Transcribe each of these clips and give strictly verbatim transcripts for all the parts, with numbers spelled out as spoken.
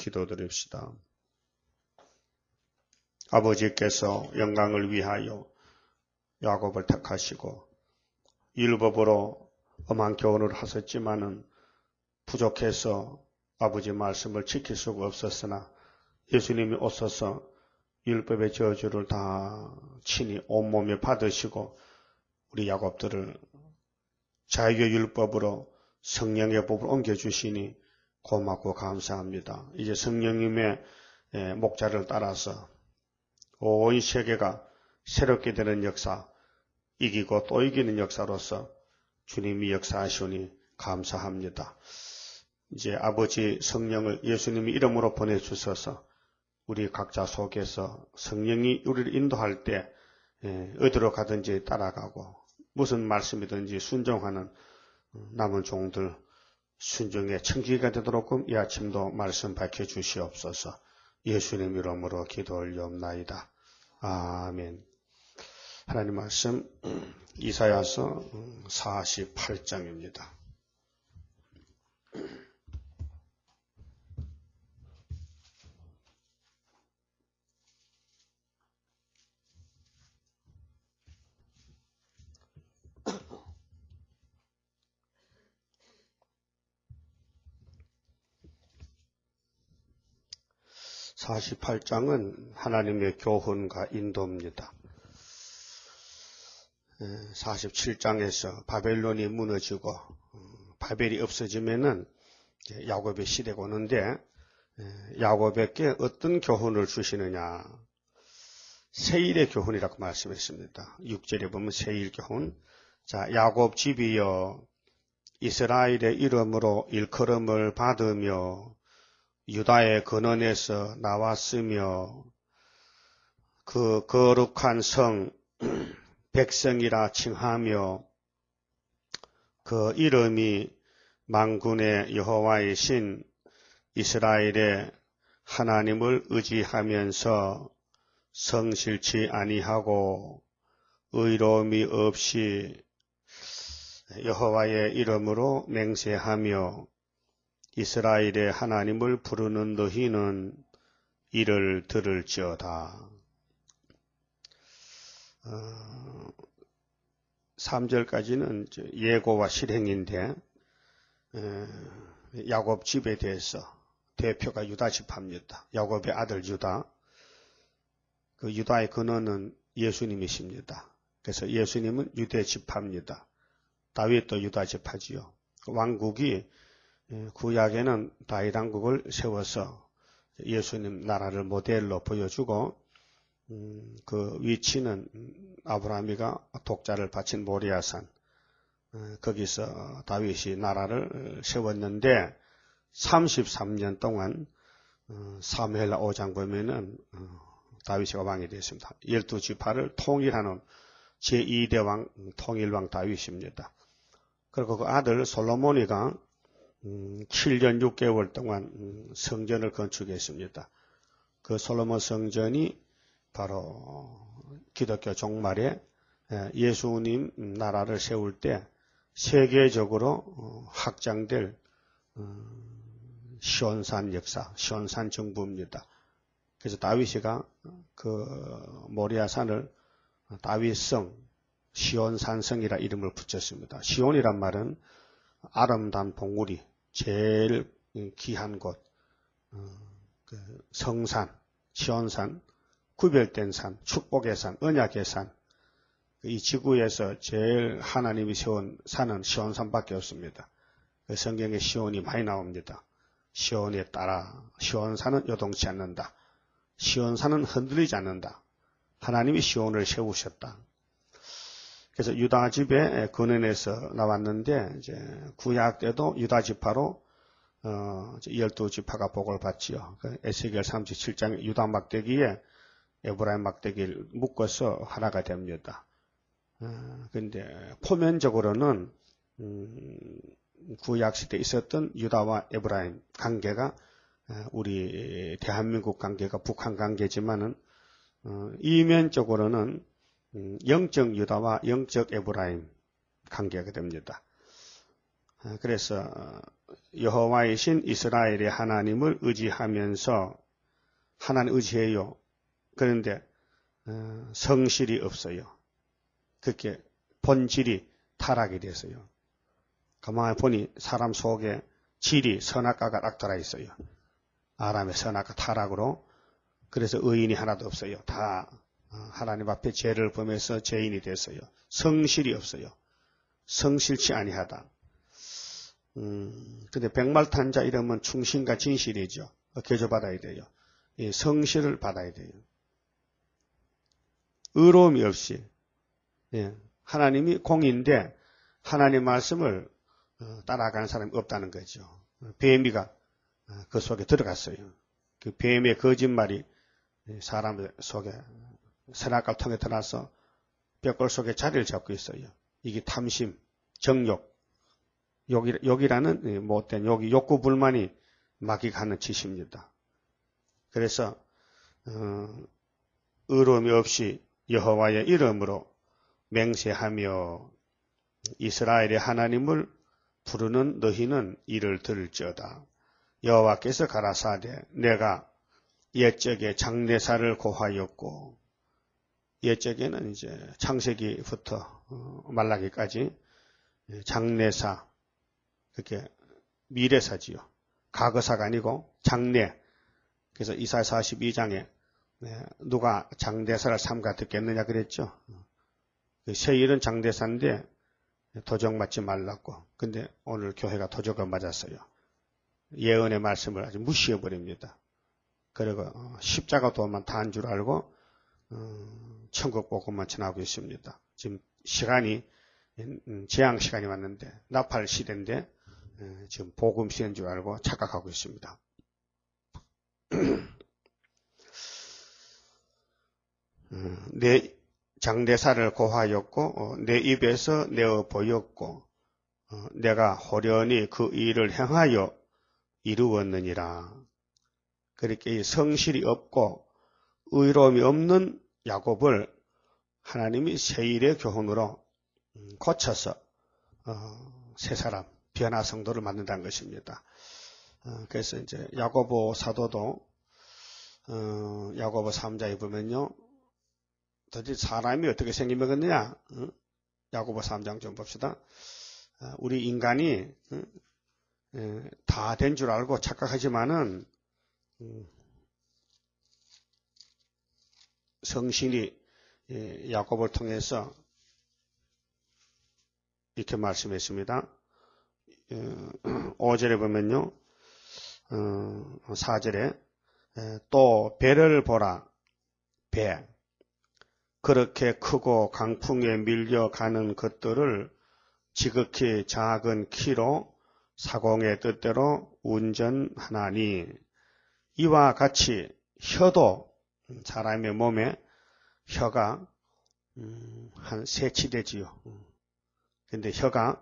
기도드립시다. 아버지께서 영광을 위하여 야곱을 택하시고 율법으로 엄한 교훈을 하셨지만은 부족해서 아버지 말씀을 지킬 수가 없었으나 예수님이 오셔서 율법의 저주를 다 친히 온몸에 받으시고 우리 야곱들을 자유의 율법으로 성령의 법을 옮겨주시니 고맙고 감사합니다. 이제 성령님의 목자를 따라서 온 세계가 새롭게 되는 역사, 이기고 또 이기는 역사로서 주님이 역사하시니 감사합니다. 이제 아버지 성령을 예수님이 이름으로 보내주셔서 우리 각자 속에서 성령이 우리를 인도할 때 어디로 가든지 따라가고 무슨 말씀이든지 순종하는 남은 종들 순종의 청지기가 되도록 이 아침도 말씀 밝혀주시옵소서. 예수님 이름으로 기도 올리옵나이다. 아멘. 하나님 말씀 이사야서 사십팔 장입니다. 사십팔 장은 하나님의 교훈과 인도입니다. 사십칠 장에서 바벨론이 무너지고 바벨이 없어지면은 야곱의 시대가 오는데 야곱에게 어떤 교훈을 주시느냐. 세일의 교훈이라고 말씀했습니다. 육 절에 보면 세일 교훈. 자, 야곱 집이여 이스라엘의 이름으로 일컬음을 받으며 유다의 근원에서 나왔으며 그 거룩한 성 백성이라 칭하며 그 이름이 만군의 여호와의 신 이스라엘의 하나님을 의지하면서 성실치 아니하고 의로움이 없이 여호와의 이름으로 맹세하며 이스라엘의 하나님을 부르는 너희는 이를 들을지어다. 어, 삼 절까지는 예고와 실행인데 에, 야곱 집에 대해서 대표가 유다 지파입니다. 야곱의 아들 유다. 그 유다의 근원은 예수님이십니다. 그래서 예수님은 유대 지파입니다. 다윗도 유다 지파지요. 왕국이 구약에는 다윗 왕국을 세워서 예수님 나라를 모델로 보여주고 음, 그 위치는 아브라함이가 독자를 바친 모리아산 어, 거기서 다윗이 나라를 세웠는데 삼십삼 년 동안 어, 사무엘하 오 장 보면은 어, 다윗이 왕이 됐습니다. 열두 지파를 통일하는 제이 대 왕 통일왕 다윗입니다. 그리고 그 아들 솔로몬이가 음, 칠 년 육 개월 동안 음, 성전을 건축했습니다. 그 솔로몬 성전이 바로 기독교 종말에 예수님 나라를 세울 때 세계적으로 확장될 시온산 역사, 시온산 정부입니다. 그래서 다윗이가 그 모리아산을 다윗성, 시온산성이라 이름을 붙였습니다. 시온이란 말은 아름다운 봉우리, 제일 귀한 곳, 그 성산, 시온산, 구별된 산, 축복의 산, 언약의 산. 이 지구에서 제일 하나님이 세운 산은 시온산밖에 없습니다. 그 성경에 시온이 많이 나옵니다. 시온에 따라 시온산은 요동치 않는다. 시온산은 흔들리지 않는다. 하나님이 시온을 세우셨다. 그래서 유다 집의 근원에서 나왔는데 이제 구약 때도 유다 지파로 어, 열두 지파가 복을 받지요. 그 에스겔 삼십칠 장 유다 막대기에 에브라임 막대기를 묶어서 하나가 됩니다. 어, 근데 표면적으로는 음, 구약시대에 있었던 유다와 에브라임 관계가 우리 대한민국 관계가 북한 관계지만은 어, 이면적으로는 음, 영적 유다와 영적 에브라임 관계가 됩니다. 어, 그래서 여호와이신 이스라엘의 하나님을 의지하면서 하나님 의지해요. 그런데 어, 성실이 없어요. 그렇게 본질이 타락이 됐어요. 가만히 보니 사람 속에 질이 선악과가 낙달아 있어요. 아람의 선악과 타락으로. 그래서 의인이 하나도 없어요. 다 하나님 앞에 죄를 범해서 죄인이 됐어요. 성실이 없어요. 성실치 아니하다. 음, 근데 백말탄자 이러면 충신과 진실이죠. 개조받아야 돼요. 예, 성실을 받아야 돼요. 의로움이 없이. 예, 하나님이 공인데 하나님 말씀을 따라가는 사람이 없다는 거죠. 뱀이가 그 속에 들어갔어요. 그 뱀의 거짓말이 사람 속에 선악과를 통해 들어와서 뼈골 속에 자리를 잡고 있어요. 이게 탐심, 정욕, 욕이, 욕이라는 못된 욕이 욕구 불만이 마귀가 하는 짓입니다. 그래서 어, 의로움이 없이 여호와의 이름으로 맹세하며 이스라엘의 하나님을 부르는 너희는 이를 들을지어다. 여호와께서 가라사대 내가 옛적에 장내사를 고하였고, 옛적에는 이제 창세기부터 말라기까지 장내사, 그렇게 미래사지요. 과거사가 아니고 장내. 그래서 이사야 사십이 장에 누가 장대사를 삼가 듣겠느냐 그랬죠. 세일은 장대사인데 도적 맞지 말랐고, 근데 오늘 교회가 도적을 맞았어요. 예언의 말씀을 아주 무시해버립니다. 그리고 십자가 도만 다한 줄 알고 천국 복음만 전하고 있습니다. 지금 시간이 재앙 시간이 왔는데 나팔 시대인데 지금 복음 시대인 줄 알고 착각하고 있습니다. 내 장대사를 고하였고 내 입에서 내어 보였고 내가 호련히 그 일을 행하여 이루었느니라. 그렇게 성실이 없고 의로움이 없는 야곱을 하나님이 세일의 교훈으로 고쳐서 어, 새 사람, 변화 성도를 만든다는 것입니다. 어, 그래서 이제 야고보 사도도 어, 야고보 삼 장에 보면요, 도대체 사람이 어떻게 생기겠느냐? 어? 야고보 삼 장 좀 봅시다. 어, 우리 인간이 어? 다 된 줄 알고 착각하지만은 음, 성신이 예, 야곱을 통해서 이렇게 말씀했습니다. 어, 오 절에 보면요, 어, 사 절에 에, 또 배를 보라. 배. 그렇게 크고 강풍에 밀려가는 것들을 지극히 작은 키로 사공의 뜻대로 운전하나니, 이와 같이 혀도 사람의 몸에 혀가 음, 한 세치되지요. 근데 혀가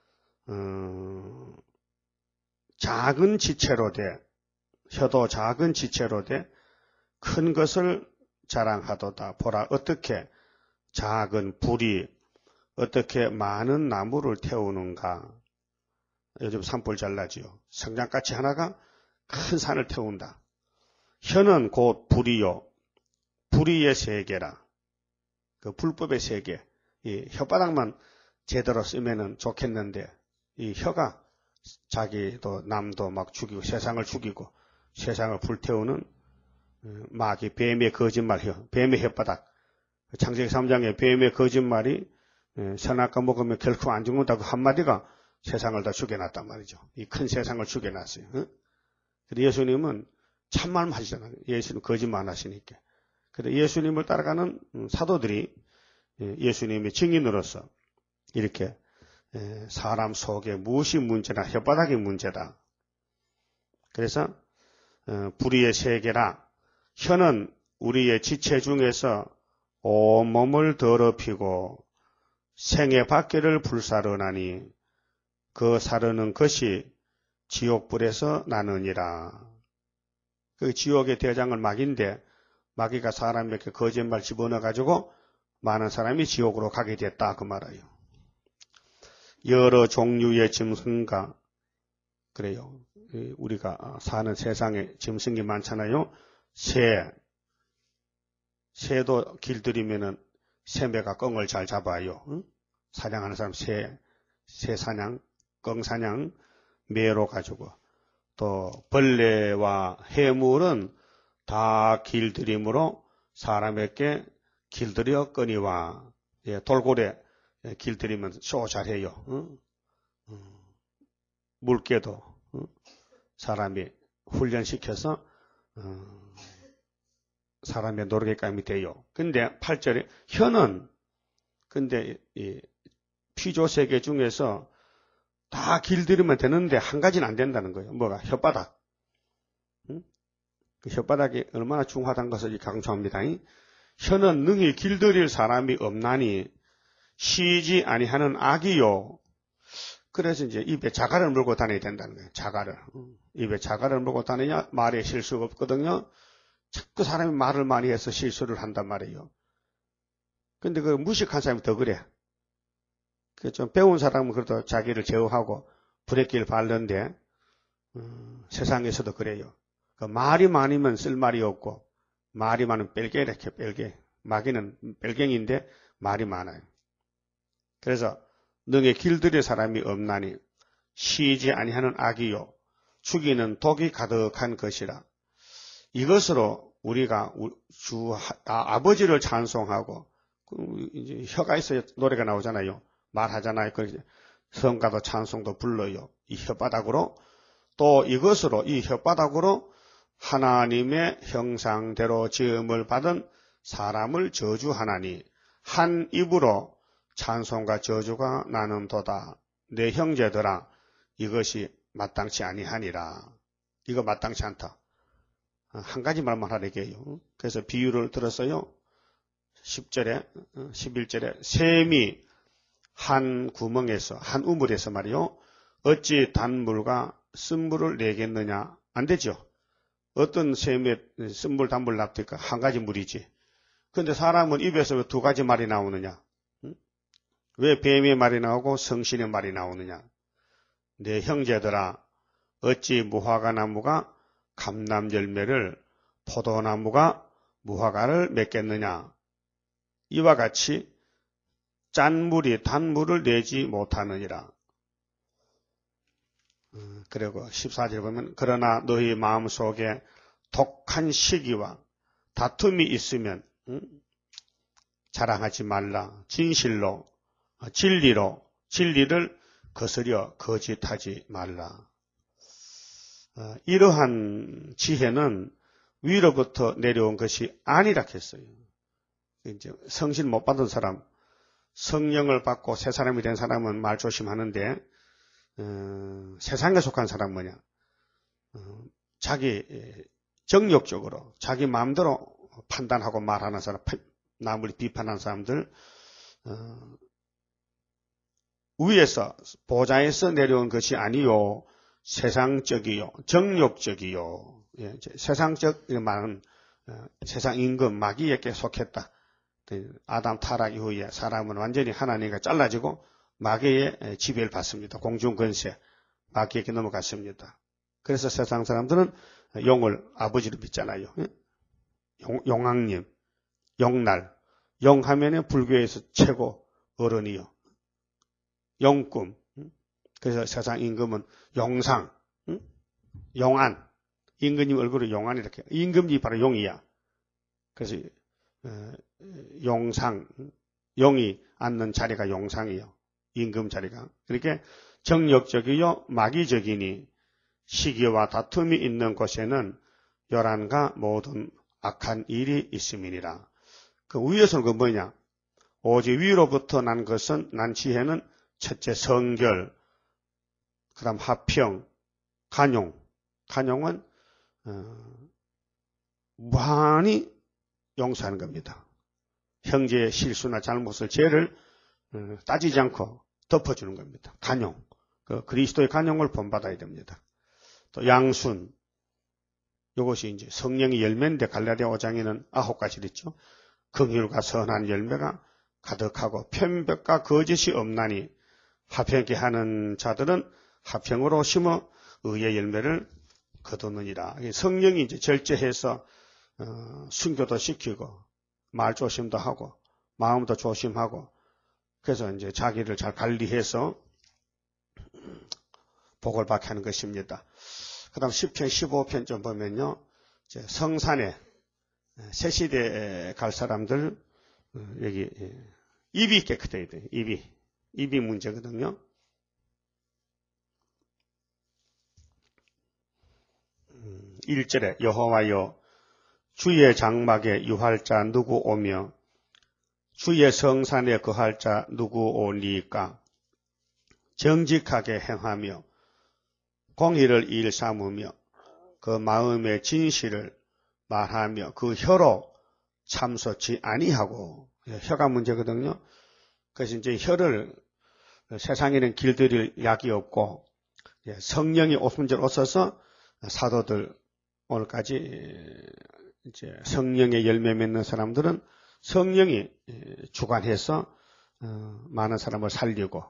음, 작은 지체로 돼, 혀도 작은 지체로 돼 큰 것을 자랑하도다. 보라, 어떻게 작은 불이 어떻게 많은 나무를 태우는가. 요즘 산불 잘 나지요. 성냥같이 하나가 큰 산을 태운다. 혀는 곧 불이요. 불의의 세계라. 그 불법의 세계. 이 혓바닥만 제대로 쓰면은 좋겠는데, 이 혀가 자기도 남도 막 죽이고 세상을 죽이고 세상을 불태우는 마귀, 뱀의 거짓말 혀, 뱀의 혓바닥. 창세기 삼 장에 뱀의 거짓말이 선악과 먹으면 결코 안 죽는다고 한마디가 세상을 다 죽여놨단 말이죠. 이 큰 세상을 죽여놨어요. 어? 그런데 예수님은 참말 하시잖아요. 예수님 거짓말 안 하시니까. 그래서 예수님을 따라가는 사도들이 예수님의 증인으로서 이렇게 사람 속에 무엇이 문제나 혓바닥이 문제다. 그래서 불의의 세계라. 혀는 우리의 지체 중에서 온몸을 더럽히고 생의 밖에를 불사르나니 그 사르는 것이 지옥불에서 나느니라. 그 지옥의 대장은 마귀인데 마귀가 사람에게 거짓말 집어넣어가지고 많은 사람이 지옥으로 가게 됐다 그 말이에요. 여러 종류의 짐승과 그래요. 우리가 사는 세상에 짐승이 많잖아요. 새, 새도 길들이면은 새매가 껑을 잘 잡아요. 응? 사냥하는 사람 새, 새 사냥, 껑 사냥, 매로 가지고. 또 벌레와 해물은 다 길들임으로 사람에게 길들였거니와, 예, 돌고래 길들이면 쇼 잘해요. 응? 응. 물개도 응? 사람이 훈련시켜서 어, 사람의 노르게감이 돼요. 근데 팔 절에 혀는 근데 이 피조 세계 중에서 다 길들이면 되는데 한 가지는 안 된다는 거예요. 뭐가? 혓바닥. 응? 그 혓바닥이 얼마나 중요하다는 것을 강조합니다. 혀는 능히 길들일 사람이 없나니 쉬지 아니하는 악이요. 그래서 이제 입에 자갈을 물고 다녀야 된다는 거예요. 자갈을. 입에 자갈을 물고 다녀야 말에 실수가 없거든요. 자꾸 사람이 말을 많이 해서 실수를 한단 말이에요. 근데 그 무식한 사람이 더 그래. 그 좀 배운 사람은 그래도 자기를 제어하고 브레이크를 밟는데 음, 세상에서도 그래요. 그 말이 많으면 쓸 말이 없고 말이 많으면 뺄게 이렇게 뺄게. 마귀는 뺄갱인데 말이 많아요. 그래서 능히 길들일 사람이 없나니 쉬지 아니하는 악이요 죽이는 독이 가득한 것이라. 이것으로 우리가 주 아, 아버지를 찬송하고 이제 혀가 있어야 노래가 나오잖아요. 말하잖아요. 그 성가도 찬송도 불러요. 이 혓바닥으로 또 이것으로 이 혓바닥으로 하나님의 형상대로 지음을 받은 사람을 저주하나니 한 입으로 찬송과 저주가 나는도다. 내 형제들아 이것이 마땅치 아니하니라. 이거 마땅치 않다. 한 가지 말만 하려게요. 그래서 비유를 들었어요. 십 절에 십일 절에 샘이 한 구멍에서 한 우물에서 말이요. 어찌 단물과 쓴물을 내겠느냐. 안 되죠. 어떤 샘에 쓴물 단물 납니까? 한 가지 물이지. 그런데 사람은 입에서 왜 두 가지 말이 나오느냐. 왜 뱀의 말이 나오고 성신의 말이 나오느냐. 내 형제들아 어찌 무화과 나무가 감람 열매를 포도나무가 무화과를 맺겠느냐. 이와 같이 짠 물이 단물을 내지 못하느니라. 그리고 십사 절 보면 그러나 너희 마음속에 독한 시기와 다툼이 있으면 응? 자랑하지 말라. 진실로 진리로 진리를 거스려 거짓하지 말라. 어, 이러한 지혜는 위로부터 내려온 것이 아니라 했어요. 이제 성신 못 받은 사람, 성령을 받고 새 사람이 된 사람은 말 조심하는데 어, 세상에 속한 사람 뭐냐? 어, 자기 정욕적으로 자기 마음대로 판단하고 말하는 사람, 남을 비판하는 사람들 어, 위에서 보좌에서 내려온 것이 아니요 세상적이요 정욕적이요 예, 세상적 말은 어, 세상 임금 마귀에게 속했다. 아담 타락 이후에 사람은 완전히 하나님과 잘라지고 마귀의 지배를 받습니다. 공중 권세 마귀에게 넘어갔습니다. 그래서 세상 사람들은 용을 아버지로 믿잖아요. 용, 용왕님, 용날, 용하면은 불교에서 최고 어른이요. 용꿈. 그래서 세상 임금은 용상, 용안. 임금님 얼굴은 용안 이렇게. 임금이 바로 용이야. 그래서 용상, 용이 앉는 자리가 용상이요. 임금 자리가. 그렇게 정력적이요 마귀적이니 시기와 다툼이 있는 곳에는 열한가 모든 악한 일이 있음이니라. 그 위에서는 그 뭐냐? 오직 위로부터 난 것은 난 지혜는 첫째 성결, 그 다음 화평, 간용. 간용은 어, 무한히 용서하는 겁니다. 형제의 실수나 잘못을 죄를 어, 따지지 않고 덮어주는 겁니다. 간용. 그 그리스도의 간용을 본받아야 됩니다. 또 양순. 이것이 이제 성령의 열매인데 갈라디아 오 장에는 아홉 가지 있죠. 긍휼과 선한 열매가 가득하고 편벽과 거짓이 없나니 화평케 하는 자들은 화평으로 심어 의의 열매를 거두느니라. 성령이 이제 절제해서 어, 순교도 시키고 말조심도 하고 마음도 조심하고 그래서 이제 자기를 잘 관리해서 복을 받게 하는 것입니다. 그 다음 십 편, 십오 편 좀 보면요. 이제 성산에 새 시대에 갈 사람들 여기 입이 깨끗해야 돼요. 입이. 입이 문제거든요. 일 절에 여호와여 주의 장막에 유할 자 누구 오며 주의 성산에 거할 자 누구 오니까 정직하게 행하며 공의를 일 삼으며 그 마음의 진실을 말하며 그 혀로 참소치 아니하고 혀가 문제거든요. 그래서 이제 혀를 세상에는 길들일 약이 없고 성령이 오순절 오셔서 사도들 오늘까지 이제 성령의 열매 맺는 사람들은 성령이 주관해서 많은 사람을 살리고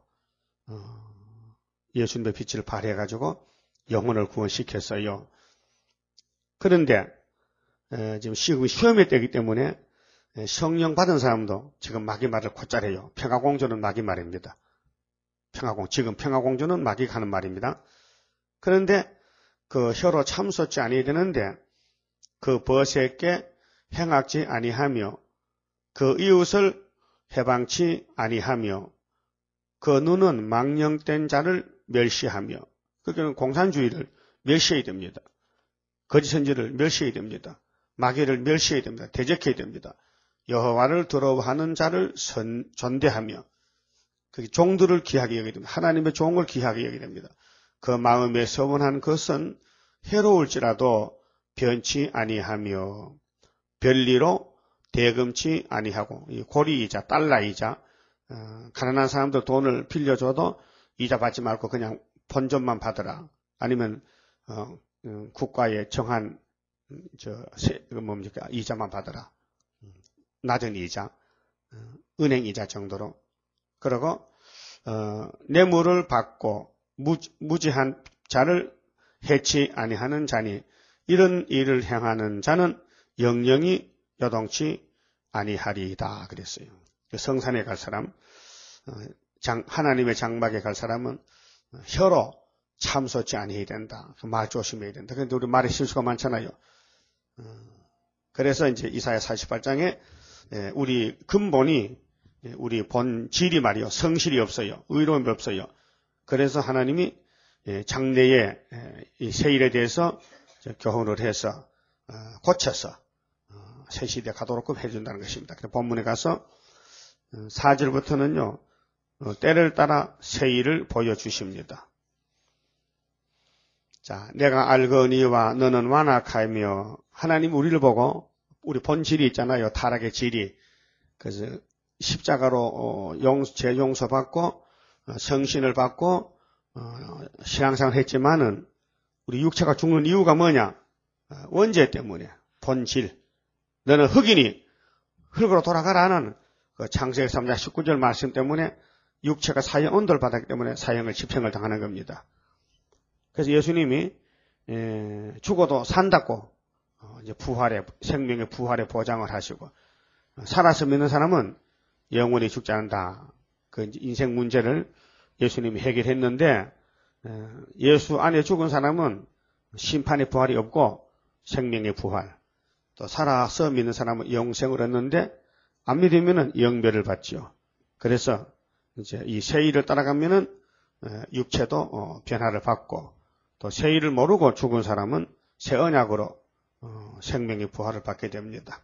예수님의 빛을 발해가지고 영혼을 구원시켰어요. 그런데 지금 시험의 때이기 때문에 성령 받은 사람도 지금 마귀말을 곧잘 해요. 평화공주는 마귀말입니다. 평화공, 지금 평화공주는 마귀가 하는 말입니다. 그런데 그 혀로 참소치 아니해야 되는데 그 벗에게 행악지 아니하며 그 이웃을 해방치 아니하며 그 눈은 망령된 자를 멸시하며 그게는 공산주의를 멸시해야 됩니다. 거짓 선지를 멸시해야 됩니다. 마귀를 멸시해야 됩니다. 대적해야 됩니다. 여호와를 두려워하는 자를 선, 존대하며 그 종들을 귀하게 여기게 됩니다. 하나님의 종을 귀하게 여기게 됩니다. 그 마음에 서원한 것은 해로울지라도 변치 아니하며 별리로 대금치 아니하고 이 고리이자 달러이자 어, 가난한 사람들 돈을 빌려줘도 이자 받지 말고 그냥 본전만 받으라. 아니면 어, 음, 국가에 정한 저 세, 뭡니까 이자만 받으라. 낮은 이자, 어, 은행 이자 정도로. 그리고 어, 뇌물을 받고 무, 무지한 자를 해치 아니하는 자니 이런 일을 행하는 자는 영영이 요동치 아니하리이다 그랬어요. 성산에 갈 사람, 장, 하나님의 장막에 갈 사람은 혀로 참소치 아니해야 된다. 말 조심해야 된다. 그런데 우리 말에 실수가 많잖아요. 그래서 이제 이사야 사십팔 장에 우리 근본이 우리 본질이 말이요. 성실이 없어요. 의로움이 없어요. 그래서 하나님이 장래에 이 세일에 대해서 교훈을 해서 고쳐서 새 시대 가도록 해준다는 것입니다. 그래서 본문에 가서 사 절부터는요. 때를 따라 세일을 보여주십니다. 자, 내가 알거니와 너는 완악하며 하나님 우리를 보고 우리 본질이 있잖아요. 타락의 질이. 그래서 십자가로 재용서 받고 성신을 받고 신앙생활 했지만은 우리 육체가 죽는 이유가 뭐냐? 원죄 때문에 본질. 너는 흙이니 흙으로 돌아가라는 그 창세기 삼 장 십구 절 말씀 때문에 육체가 사형 언도를 받았기 때문에 사형을 집행을 당하는 겁니다. 그래서 예수님이 죽어도 산다고 이제 부활의 생명의 부활의 보장을 하시고 살아서 믿는 사람은 영원히 죽지 않는다. 그 인생 문제를 예수님이 해결했는데 예수 안에 죽은 사람은 심판의 부활이 없고 생명의 부활. 또 살아서 믿는 사람은 영생을 얻는데 안 믿으면은 영멸을 받지요. 그래서 이제 이 세일을 따라가면은 육체도 변화를 받고 또 세일을 모르고 죽은 사람은 새 언약으로 생명의 부활을 받게 됩니다.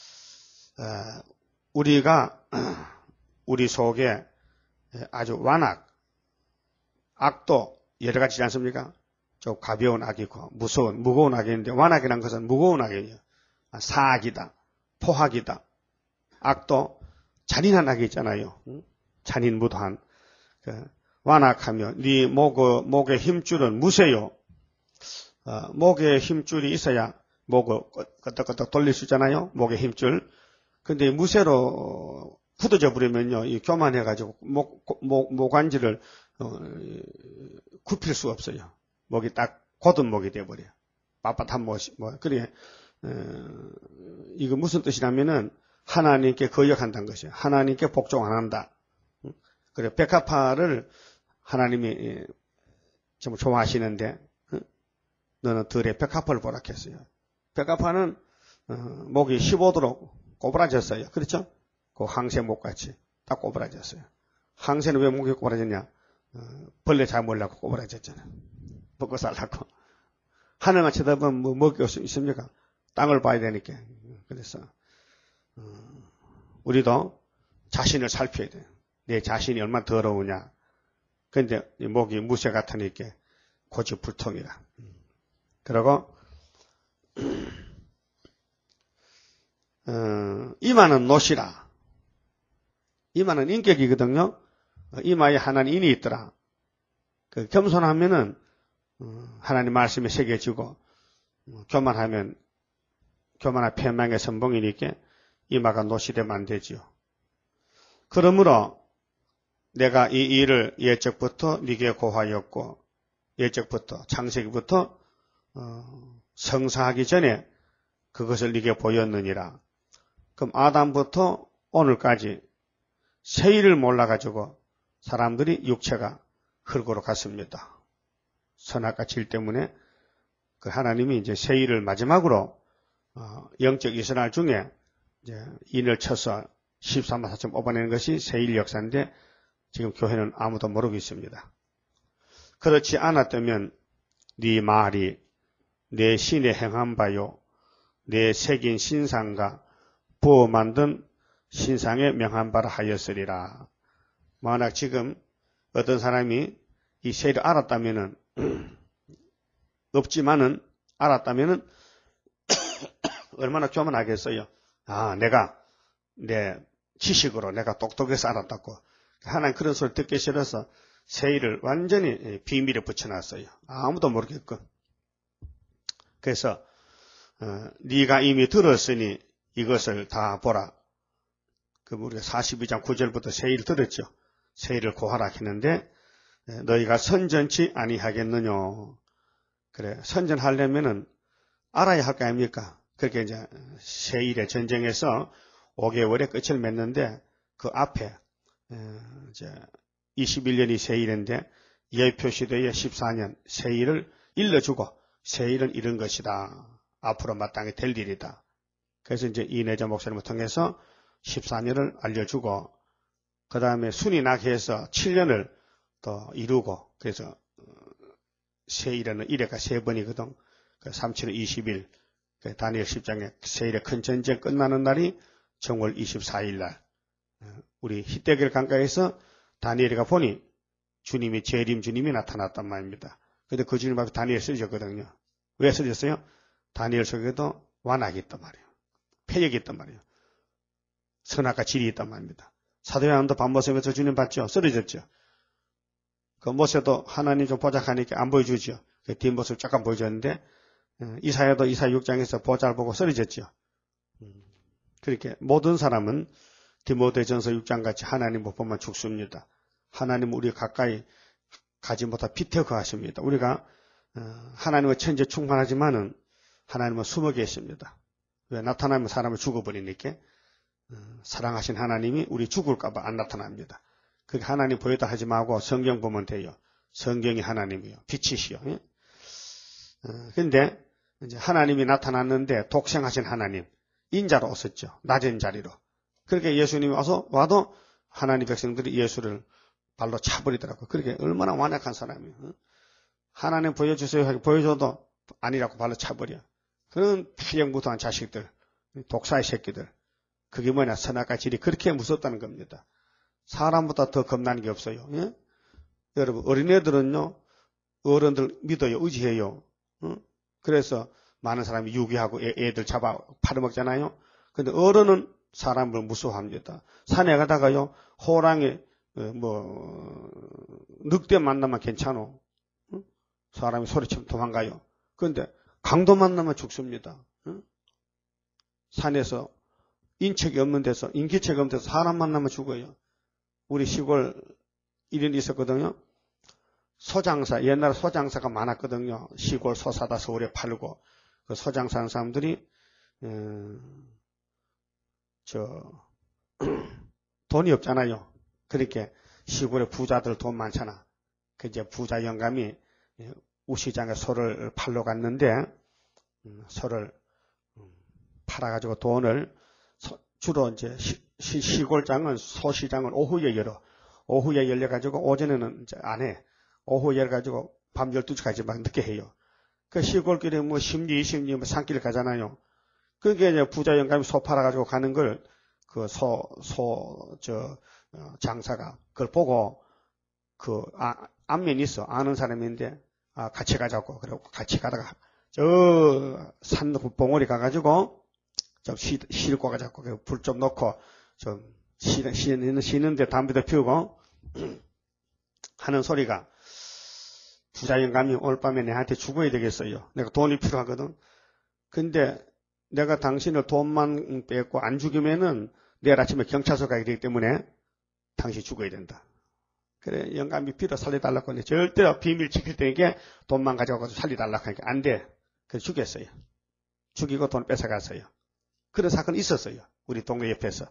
우리가 우리 속에 아주 완악, 악도 여러 가지지 않습니까? 좀 가벼운 악이 있고 무서운, 무거운 악이 있는데 완악이라는 것은 무거운 악이에요. 사악이다, 포악이다. 악도 잔인한 악이 있잖아요. 잔인무도한. 완악하며 네 목, 목의 힘줄은 무쇠요. 어, 목에 힘줄이 있어야 목을 끄덕끄덕 돌릴 수 있잖아요. 목에 힘줄. 근데 무쇠로 굳어져 버리면요, 이 교만해가지고 목, 목, 모관지를 어, 굽힐 수 없어요. 목이 딱 곧은 목이 돼버려. 빳빳한 목이, 뭐, 그래, 어, 이거 무슨 뜻이냐면은, 하나님께 거역한다는 것이에요. 하나님께 복종 안 한다. 그래, 백합화를 하나님이 좀 좋아하시는데, 너는 들에 백합화를 보라 했어요. 백합화는, 어, 목이 십오 도로 꼬부라졌어요. 그렇죠? 그 항새 목같이 딱 꼬부라졌어요. 항새는 왜 목이 꼬부라졌냐? 어, 벌레 잡으려고 꼬부라졌잖아요. 먹고 살라고. 하늘만 쳐다보면 뭐 먹을 게 있습니까? 땅을 봐야 되니까. 그래서 어, 우리도 자신을 살펴야 돼요. 내 자신이 얼마나 더러우냐. 그런데 목이 무쇠 같으니까 고집불통이라. 그리고 어, 이마는 노시라. 이마는 인격이거든요. 이마에 하나님 인이 있더라. 그 겸손하면은 어, 하나님 말씀에 새겨지고 어, 교만하면 교만한 패망의 선봉이니까 이마가 노시되면 안 되지요. 그러므로 내가 이 일을 예적부터 네게 고하였고 예적부터 창세기부터 어, 성사하기 전에 그것을 네게 보였느니라. 그럼 아담부터 오늘까지 새 일을 몰라가지고 사람들이 육체가 흙으로 갔습니다. 선악과 질 때문에 그 하나님이 이제 새 일을 마지막으로 어, 영적 이스라엘 중에 이제 인을 쳐서 십삼만 사천 뽑아내는 것이 새 일 역사인데 지금 교회는 아무도 모르고 있습니다. 그렇지 않았다면 네 말이 내 신에 행한 바요 내 새긴 신상과 부어 만든 신상에 명한 바라 하였으리라. 만약 지금 어떤 사람이 이 세를 알았다면은 없지만은 알았다면은 얼마나 교만하겠어요. 아, 내가 내 지식으로 내가 똑똑해서 알았다고. 하나님 그런 소리 듣기 싫어서 세일을 완전히 비밀에 붙여놨어요. 아무도 모르겠고. 그래서 어, 네가 이미 들었으니 이것을 다 보라. 그 우리가 사십이 장 구 절부터 세일 들었죠. 세일을 고하라 했는데 너희가 선전치 아니하겠느냐. 그래, 선전하려면은 알아야 할 거 아닙니까? 그렇게 이제 세일의 전쟁에서 오 개월의 끝을 맺는데 그 앞에 이제 이십일 년이 세일인데 예표시대의 십사 년 세일을 일러주고 세일은 이런 것이다. 앞으로 마땅히 될 일이다. 그래서 이제 이내자 목사님을 통해서 십사 년을 알려주고 그 다음에 순이 나게 해서 칠 년을 더 이루고 그래서 세일에는 일 회가 세 번이거든. 삼, 칠은 이십 일 다니엘 십 장에 세일의 큰 전쟁 끝나는 날이 정월 이십사 일 날 우리 히데길 강가에서 다니엘이가 보니 주님이 재림 주님이 나타났단 말입니다. 그런데 그 주님 앞에 다니엘 쓰셨거든요. 왜 쓰셨어요? 다니엘 속에도 완악이 있단 말이에요. 패역이 있단 말이에요. 선악과 질이 있단 말입니다. 사도 요한도 밤모습에서 주님 봤죠. 쓰러졌죠. 그 모세도 하나님 좀 보자하니까 안 보여주죠. 그 뒷모습 잠깐 보여줬는데 이사야도 이사야 육 장에서 보잘 보고 쓰러졌죠. 그렇게 모든 사람은 디모데전서 육 장 같이 하나님 못 보면 죽습니다. 하나님 우리 가까이 가지 못하 피태그 하십니다. 우리가 하나님의 천재 충만하지만은 하나님은 숨어 계십니다. 왜? 나타나면 사람을 죽어버리니까 사랑하신 하나님이 우리 죽을까봐 안 나타납니다. 그게 하나님 보였다 하지 말고 성경 보면 돼요. 성경이 하나님이요. 빛이시요. 그런데 이제 하나님이 나타났는데 독생하신 하나님 인자로 오셨죠. 낮은 자리로. 그렇게 예수님이 와서 와도 하나님 백성들이 예수를 발로 차버리더라고요. 그렇게 얼마나 완악한 사람이에요. 하나님 보여주세요 하고 보여줘도 아니라고 발로 차버려. 그런 피영부도한 자식들, 독사의 새끼들. 그게 뭐냐, 선악과 질이 그렇게 무섭다는 겁니다. 사람보다 더 겁나는 게 없어요. 예? 여러분, 어린애들은요, 어른들 믿어요, 의지해요. 어? 그래서 많은 사람이 유기하고 애, 애들 잡아 팔아먹잖아요. 근데 어른은 사람을 무서워합니다. 산에 가다가요, 호랑이, 뭐, 늑대 만나면 괜찮아. 어? 사람이 소리치면 도망가요. 그런데 강도 만나면 죽습니다. 어? 산에서 인책이 없는 데서, 인기책이 없는 데서 사람 만나면 죽어요. 우리 시골 일인이 있었거든요. 소장사, 옛날에 소장사가 많았거든요. 시골 소 사다 서울에 팔고, 그 소장사 하는 사람들이, 음, 저, 돈이 없잖아요. 그렇게 시골에 부자들 돈 많잖아. 그 이제 부자 영감이 우시장에 소를 팔러 갔는데, 음, 소를 팔아가지고 돈을, 주로 이제 시, 시, 시골장은, 소시장은 오후에 열어. 오후에 열려가지고 오전에는 이제 안 해. 오후에 열어가지고 밤 열두 시까지 막 늦게 해요. 그 시골길에 뭐 십리, 이십리 뭐 산길 가잖아요. 그게 이제 부자 영감이 소 팔아가지고 가는 걸 그 소, 소, 저, 어, 장사가 그걸 보고 그, 아, 안면이 있어. 아는 사람인데, 아, 같이 가자고. 그래고 같이 가다가 저 산 봉우리 가가지고 좀 쉬, 쉴고 가자고. 불 좀 놓고 좀 쉬는, 쉬는, 쉬는데 담배도 피우고 하는 소리가 부자 영감이 오늘 밤에 내한테 죽어야 되겠어요. 내가 돈이 필요하거든. 근데 내가 당신을 돈만 뺏고 안 죽이면은 내일 아침에 경찰서 가야 되기 때문에 당신이 죽어야 된다. 그래, 영감이 빌어 살려달라고 하는데 절대로 비밀 지킬 때에게 돈만 가져가서 살려달라고 하니까 안 돼. 그래서 죽였어요. 죽이고 돈 뺏어갔어요. 그런 사건이 있었어요. 우리 동네 옆에서.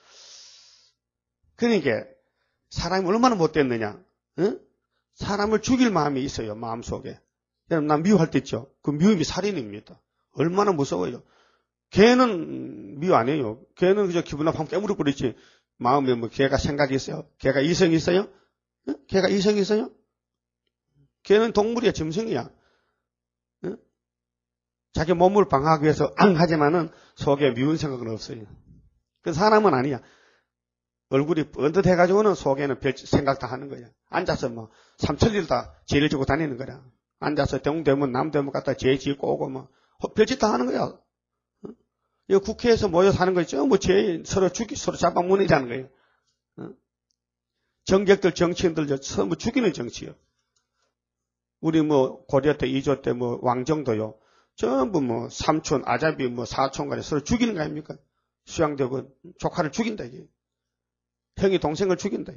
그러니까 사람이 얼마나 못됐느냐. 응? 사람을 죽일 마음이 있어요. 마음속에. 여러분, 난 미워할 때 있죠. 그 미움이 살인입니다. 얼마나 무서워요. 걔는 미워 안 해요. 걔는 그저 기분 나쁘면 깨물어 버리지. 마음에 뭐 걔가 생각이 있어요? 걔가 이성이 있어요? 응? 걔가 이성이 있어요? 걔는 동물이야, 짐승이야. 응? 자기 몸을 방어하기 위해서 앙 하지만은 속에 미운 생각은 없어요. 그 사람은 아니야. 얼굴이 번듯해가지고는 속에는 별 생각 다 하는 거야. 앉아서 뭐 삼천리를 다 죄를 지고 다니는 거야. 앉아서 동대문 남대문 갔다 죄 짓고 오고 뭐 별짓 다 하는 거야. 응? 이 국회에서 모여 사는 거 있죠. 뭐 죄 서로 죽이 서로 잡아무니자는 거예요. 응? 정객들 정치인들 전부 죽이는 정치요. 우리 뭐 고려 때 이조 때 뭐 왕정도요. 전부 뭐 삼촌 아잡이 뭐 사촌 간에 서로 죽이는 거 아닙니까? 수양대군 조카를 죽인다 이게. 형이 동생을 죽인다.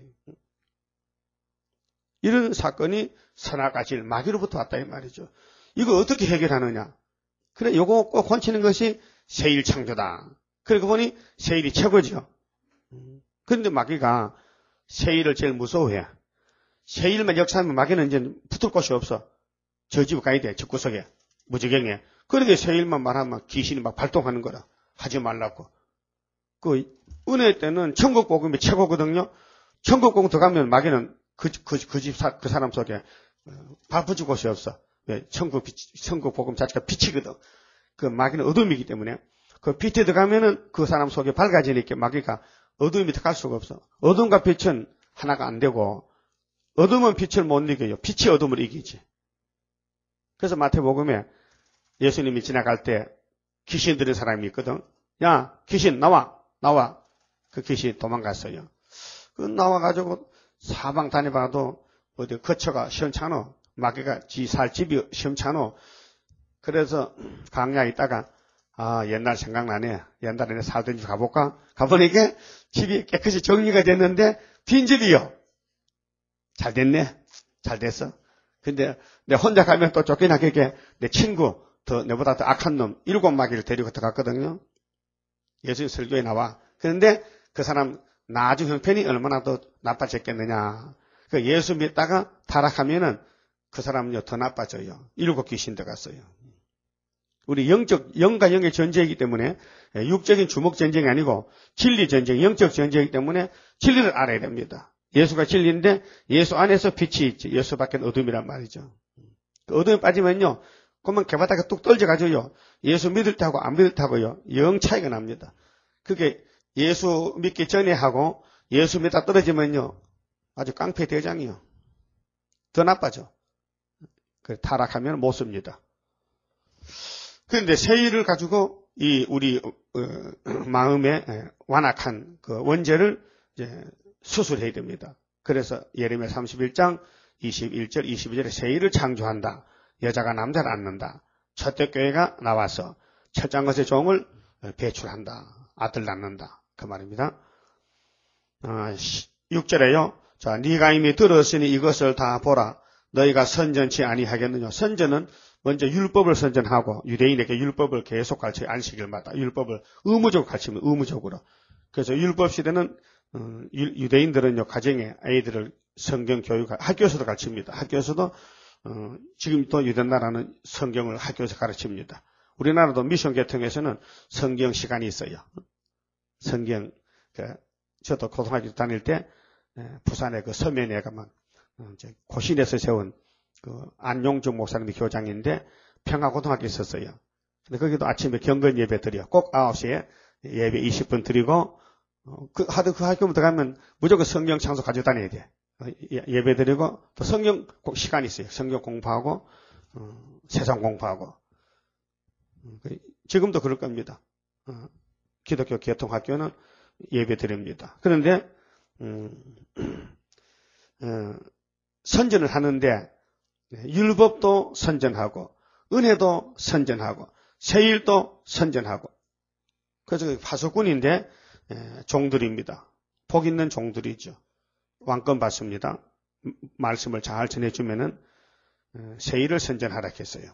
이런 사건이 선악과실 마귀로부터 왔다 이 말이죠. 이거 어떻게 해결하느냐? 그래, 요거 꼭 건치는 것이 세일 창조다. 그러고 보니 세일이 최고죠. 그런데 마귀가 세일을 제일 무서워해. 세일만 역사하면 마귀는 이제 붙을 곳이 없어. 저 집 가야 돼. 집구석에. 무지경에. 그러게 세일만 말하면 귀신이 막 발동하는 거라. 하지 말라고. 그 은혜 때는 천국 복음이 최고거든요. 천국 복음 들어가면 마귀는 그, 그, 그 집, 그 사람 속에 발 붙일 곳이 없어. 왜? 천국, 빛, 천국 복음 자체가 빛이거든. 그 마귀는 어둠이기 때문에. 그 빛에 들어가면은 그 사람 속에 밝아지니까 마귀가 어둠이 들어갈 수가 없어. 어둠과 빛은 하나가 안 되고, 어둠은 빛을 못 이겨요. 빛이 어둠을 이기지. 그래서 마태복음에 예수님이 지나갈 때 귀신 들은 사람이 있거든. 야, 귀신 나와, 나와. 그 귀신이 도망갔어요. 그 나와가지고 사방 다녀봐도 어디 거처가 시원찮어. 마귀가 지 살 집이 시원찮어. 그래서 강야에 있다가 아 옛날 생각나네. 옛날에 살던 집 가볼까? 가보니까 집이 깨끗이 정리가 됐는데 빈집이요. 잘 됐네. 잘 됐어. 근데 내 혼자 가면 또 쫓겨나게 내 친구 더 내보다 더 악한 놈 일곱 마귀를 데리고 들어갔거든요. 예수님 설교에 나와. 그런데 그 사람 나중 형편이 얼마나 더 나빠졌겠느냐. 그 예수 믿다가 타락하면은 그 사람은요 더 나빠져요. 일곱 귀신 들어갔어요. 우리 영적 영과 영의 전쟁이기 때문에 육적인 주먹 전쟁이 아니고 진리 전쟁, 영적 전쟁이기 때문에 진리를 알아야 됩니다. 예수가 진리인데 예수 안에서 빛이 있지. 예수밖에 어둠이란 말이죠. 그 어둠에 빠지면요, 그러면 개바닥에 뚝 떨어져가지고요. 예수 믿을 때하고 안 믿을 때하고요, 영 차이가 납니다. 그게 예수 믿기 전에 하고 예수 믿다 떨어지면요, 아주 깡패 대장이요. 더 나빠져. 그 타락하면 못 씁니다. 그런데 세일을 가지고 이 우리 어, 마음에 완악한 그 원죄를 이제 수술해야 됩니다. 그래서 예레미야 삼십일 장 이십일 절 이십이 절에 세일을 창조한다. 여자가 남자를 낳는다. 초대교회가 나와서 철장 것의 종을 배출한다. 아들 낳는다. 그 말입니다. 아, 육 절에요. 자, 네가 이미 들었으니 이것을 다 보라. 너희가 선전치 아니하겠느냐. 선전은 먼저 율법을 선전하고 유대인에게 율법을 계속 가르쳐요. 안식일마다 율법을 의무적으로 가르치면 의무적으로. 그래서 율법 시대는 유대인들은요 가정에 아이들을 성경 교육 학교에서도 가르칩니다. 학교에서도 어, 지금 또 유대 나라는 성경을 학교에서 가르칩니다. 우리나라도 미션 계통에서는 성경 시간이 있어요. 성경 그, 저도 고등학교 다닐 때 부산의 그 서면에 가면 이제 고신에서 세운 그 안용중 목사님이 교장인데 평화고등학교 있었어요. 근데 거기도 아침에 경건 예배 드려. 꼭 아홉 시에 예배 이십 분 드리고 어, 그 하도 그 학교부터 가면 무조건 성경 창소 가지고 다녀야 돼. 어, 예배 드리고 또 성경 시간이 있어요. 성경 공부하고 어, 세상 공부하고 어, 지금도 그럴 겁니다. 어, 기독교 개통학교는 예배 드립니다. 그런데 음, 어, 선전을 하는데 율법도 선전하고 은혜도 선전하고 세일도 선전하고 그래서 파수꾼인데 종들입니다. 복 있는 종들이죠. 왕권 받습니다. 말씀을 잘 전해주면은 세일을 선전하라 했어요.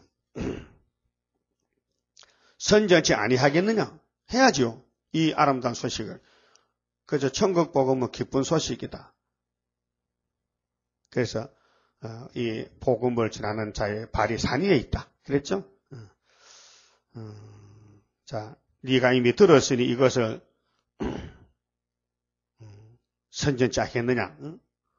선전치 아니하겠느냐? 해야죠. 이 아름다운 소식을. 그래서 천국 복음은 기쁜 소식이다. 그래서 어, 이 복음을 전하는 자의 발이 산 위에 있다. 그랬죠? 어. 어. 자, 네가 이미 들었으니 이것을 선전치 하겠느냐? 어?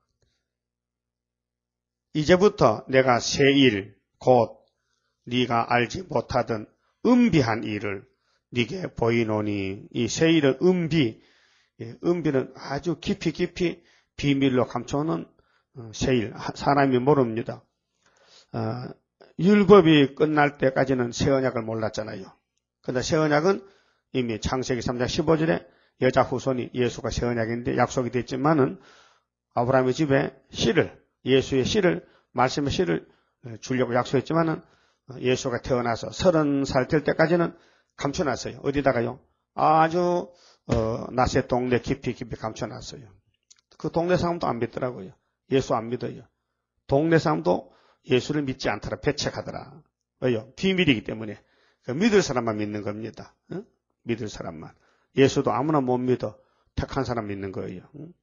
이제부터 내가 새 일, 곧 네가 알지 못하던 은비한 일을 네게 보이노니 이 새 일은 은비, 예, 은비는 아주 깊이 깊이 비밀로 감춰놓은 세일, 사람이 모릅니다. 어, 율법이 끝날 때까지는 새 언약을 몰랐잖아요. 그런데 새 언약은 이미 창세기 삼 장 십오 절에 여자 후손이 예수가 새 언약인데 약속이 됐지만은 아브라함의 집에 씨를, 예수의 씨를, 말씀의 씨를 주려고 약속했지만은 예수가 태어나서 서른 살 될 때까지는 감춰놨어요. 어디다가요? 아주 어, 낯의 동네 깊이 깊이 감춰놨어요. 그 동네 사람도 안 믿더라고요. 예수 안 믿어요. 동네 사람도 예수를 믿지 않더라. 배척하더라. 왜요? 비밀이기 때문에. 믿을 사람만 믿는 겁니다. 응? 믿을 사람만. 예수도 아무나 못 믿어. 택한 사람 믿는 거예요. 응?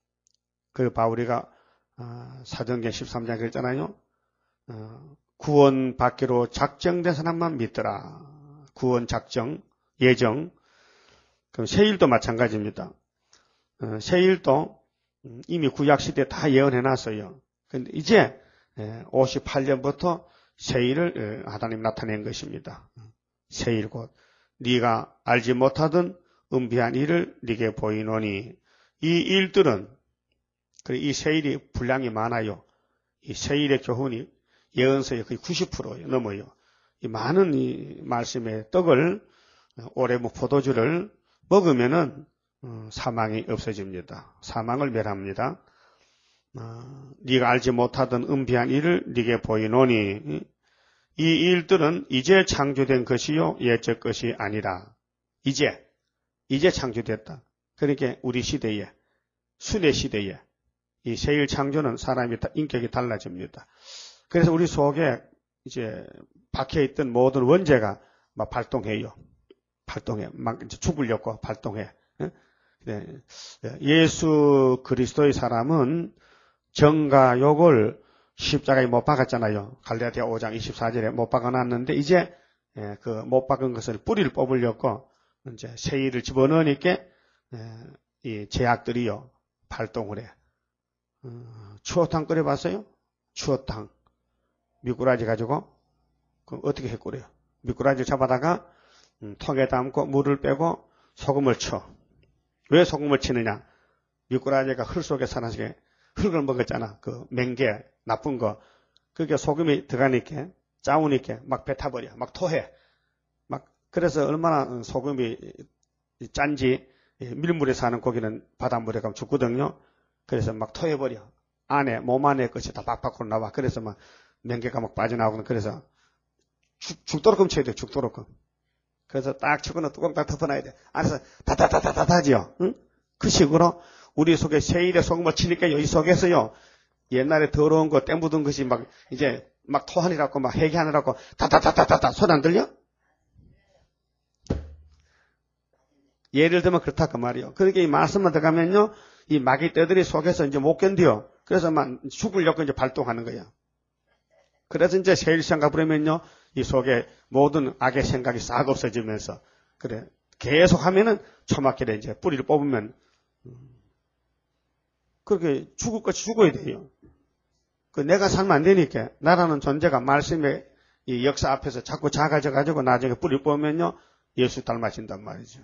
그 바울이가 어, 사도행전 십삼 장 그랬잖아요. 어, 구원 받기로 작정된 사람만 믿더라. 구원 작정, 예정. 그럼 세일도 마찬가지입니다. 어, 세일도 이미 구약시대에 다 예언해놨어요. 그런데 이제 오십팔 년부터 세일을 하나님 나타낸 것입니다. 세일 곧 네가 알지 못하던 은비한 일을 네게 보이노니 이 일들은 이 세일이 분량이 많아요. 이 세일의 교훈이 예언서의 거의 구십 퍼센트 넘어요. 이 많은 이 말씀의 떡을 오레무 포도주를 먹으면은 어, 사망이 없어집니다. 사망을 멸합니다. 어, 네가 알지 못하던 은비한 일을 네게 보이노니 이 일들은 이제 창조된 것이요 예적 것이 아니라 이제 이제 창조됐다. 그러니까 우리 시대에 순회 시대에 이 세일 창조는 사람이 인격이 달라집니다. 그래서 우리 속에 이제 박혀 있던 모든 원죄가 막 발동해요. 발동해 막 이제 죽으려고 발동해. 네. 예수 그리스도의 사람은 정과 욕을 십자가에 못 박았잖아요. 갈라디아 오 장 이십사 절에 못 박아놨는데 이제 그 못 박은 것을 뿌리를 뽑으려고 이제 세일을 집어넣으니까 이 제약들이요 발동을 해. 추어탕 끓여봤어요? 추어탕 미꾸라지 가지고 그럼 어떻게 해 끓여요? 미꾸라지 잡아다가 통에 담고 물을 빼고 소금을 쳐. 왜 소금을 치느냐? 미꾸라지가 흙 속에 사나게 흙을 먹었잖아. 그 맹게 나쁜 거. 그게 소금이 들어가니까 짜우니까 막 뱉어버려. 막 토해. 막 그래서 얼마나 소금이 짠지 밀물에 사는 고기는 바닷물에 가면 죽거든요. 그래서 막 토해버려. 안에 몸 안에 것이 다 박박으로 나와. 그래서 막 맹게가 막 빠져나오고 그래서 죽, 죽도록끔 쳐야 돼. 죽도록끔. 그래서 딱 치고는 뚜껑 딱 덮어놔야 돼. 안에서 다다다다다다지요. 응? 그 식으로 우리 속에 세일의 소금을 치니까 이 속에서요 옛날에 더러운 거 때 묻은 것이 막 이제 막 토하느라고 막 회개하느라고 다다다다다다 소리 안 들려? 예를 들면 그렇다 그 말이요. 그러니까 이 말씀만 들어가면요, 이 마귀 떼들이 속에서 이제 못 견뎌요. 그래서 막 죽으려고 이제 발동하는 거야. 그래서 이제 세일 생각 부르면요, 이 속에 모든 악의 생각이 싹 없어지면서, 그래. 계속 하면은 초막길에 이제 뿌리를 뽑으면, 그렇게 죽을 것이 죽어야 돼요. 그 내가 살면 안 되니까, 나라는 존재가 말씀의 이 역사 앞에서 자꾸 작아져가지고 나중에 뿌리를 뽑으면요, 예수 닮아진단 말이죠.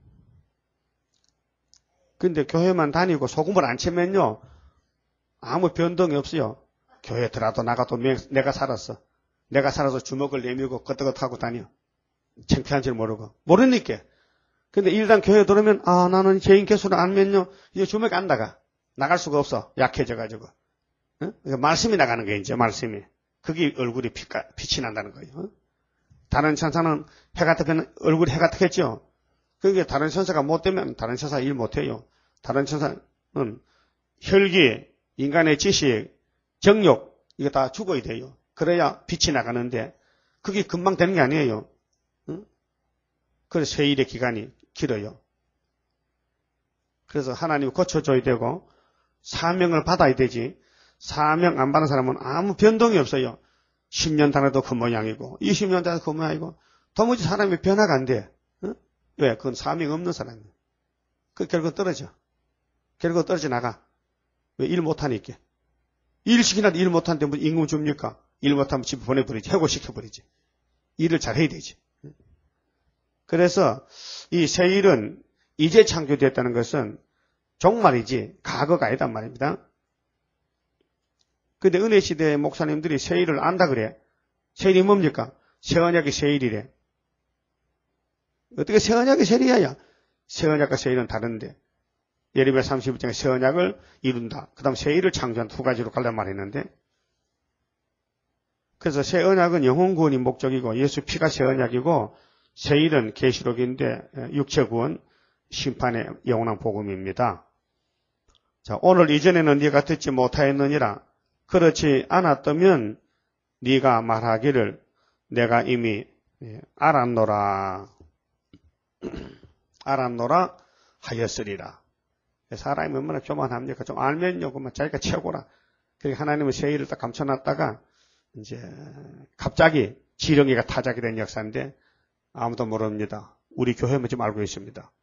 근데 교회만 다니고 소금을 안 치면요, 아무 변동이 없어요. 교회 들어도 나가도 내가 살았어. 내가 살아서 주먹을 내밀고 끄떡끄떡하고 다녀. 창피한 줄 모르고. 모르니까. 근데 일단 교회 들어오면, 아, 나는 죄인 개수를 안 면요, 이제 주먹이 안 나가. 나갈 수가 없어. 약해져가지고. 어? 말씀이 나가는 거예요, 이제 말씀이. 그게 얼굴이 빛가, 빛이 난다는 거예요. 어? 다른 천사는 해가 뜨면 얼굴이 해가 뜨겠죠. 그게 다른 천사가 못 되면 다른 천사 일 못해요. 다른 천사는 혈기, 인간의 지식, 정욕, 이거 다 죽어야 돼요. 그래야 빛이 나가는데, 그게 금방 되는 게 아니에요. 응? 그래서 세일의 기간이 길어요. 그래서 하나님이 고쳐줘야 되고, 사명을 받아야 되지, 사명 안 받은 사람은 아무 변동이 없어요. 십 년 다녀도 그 모양이고, 이십 년 다녀도 그 모양이고, 도무지 사람이 변화가 안 돼. 응? 왜? 그건 사명 없는 사람이에요. 그 결국 떨어져. 결국 떨어져 나가. 왜? 일 못하니까. 일 시키나도 일 못하는데 뭐 임금 줍니까? 일 못하면 집에 보내버리지. 해고시켜버리지. 일을 잘해야 되지. 그래서 이 새 일은 이제 창조됐다는 것은 종말이지 과거가 아니단 말입니다. 근데 은혜 시대의 목사님들이 새 일을 안다 그래. 새 일이 뭡니까? 새 언약이 새 일이래. 어떻게 새 언약이 새 일이야? 새 언약과 새 일은 다른데. 예레미야 삼십일 장에 새 언약을 이룬다. 그 다음 새 일을 창조한 두 가지로 갈라 말했는데, 그래서 새 언약은 영혼 구원이 목적이고 예수 피가 새 언약이고, 새 일은 계시록인데 육체 구원, 심판의 영원한 복음입니다. 자, 오늘 이전에는 네가 듣지 못하였느니라. 그렇지 않았다면 네가 말하기를 내가 이미 알았노라 알았노라 하였으리라. 사람이 얼마나 교만합니까? 좀 알면요, 그만 자기가 최고라. 그러니까 하나님은 새 일을 딱 감춰놨다가 이제 갑자기 지렁이가 타작이 된 역사인데 아무도 모릅니다. 우리 교회만 지금 알고 있습니다.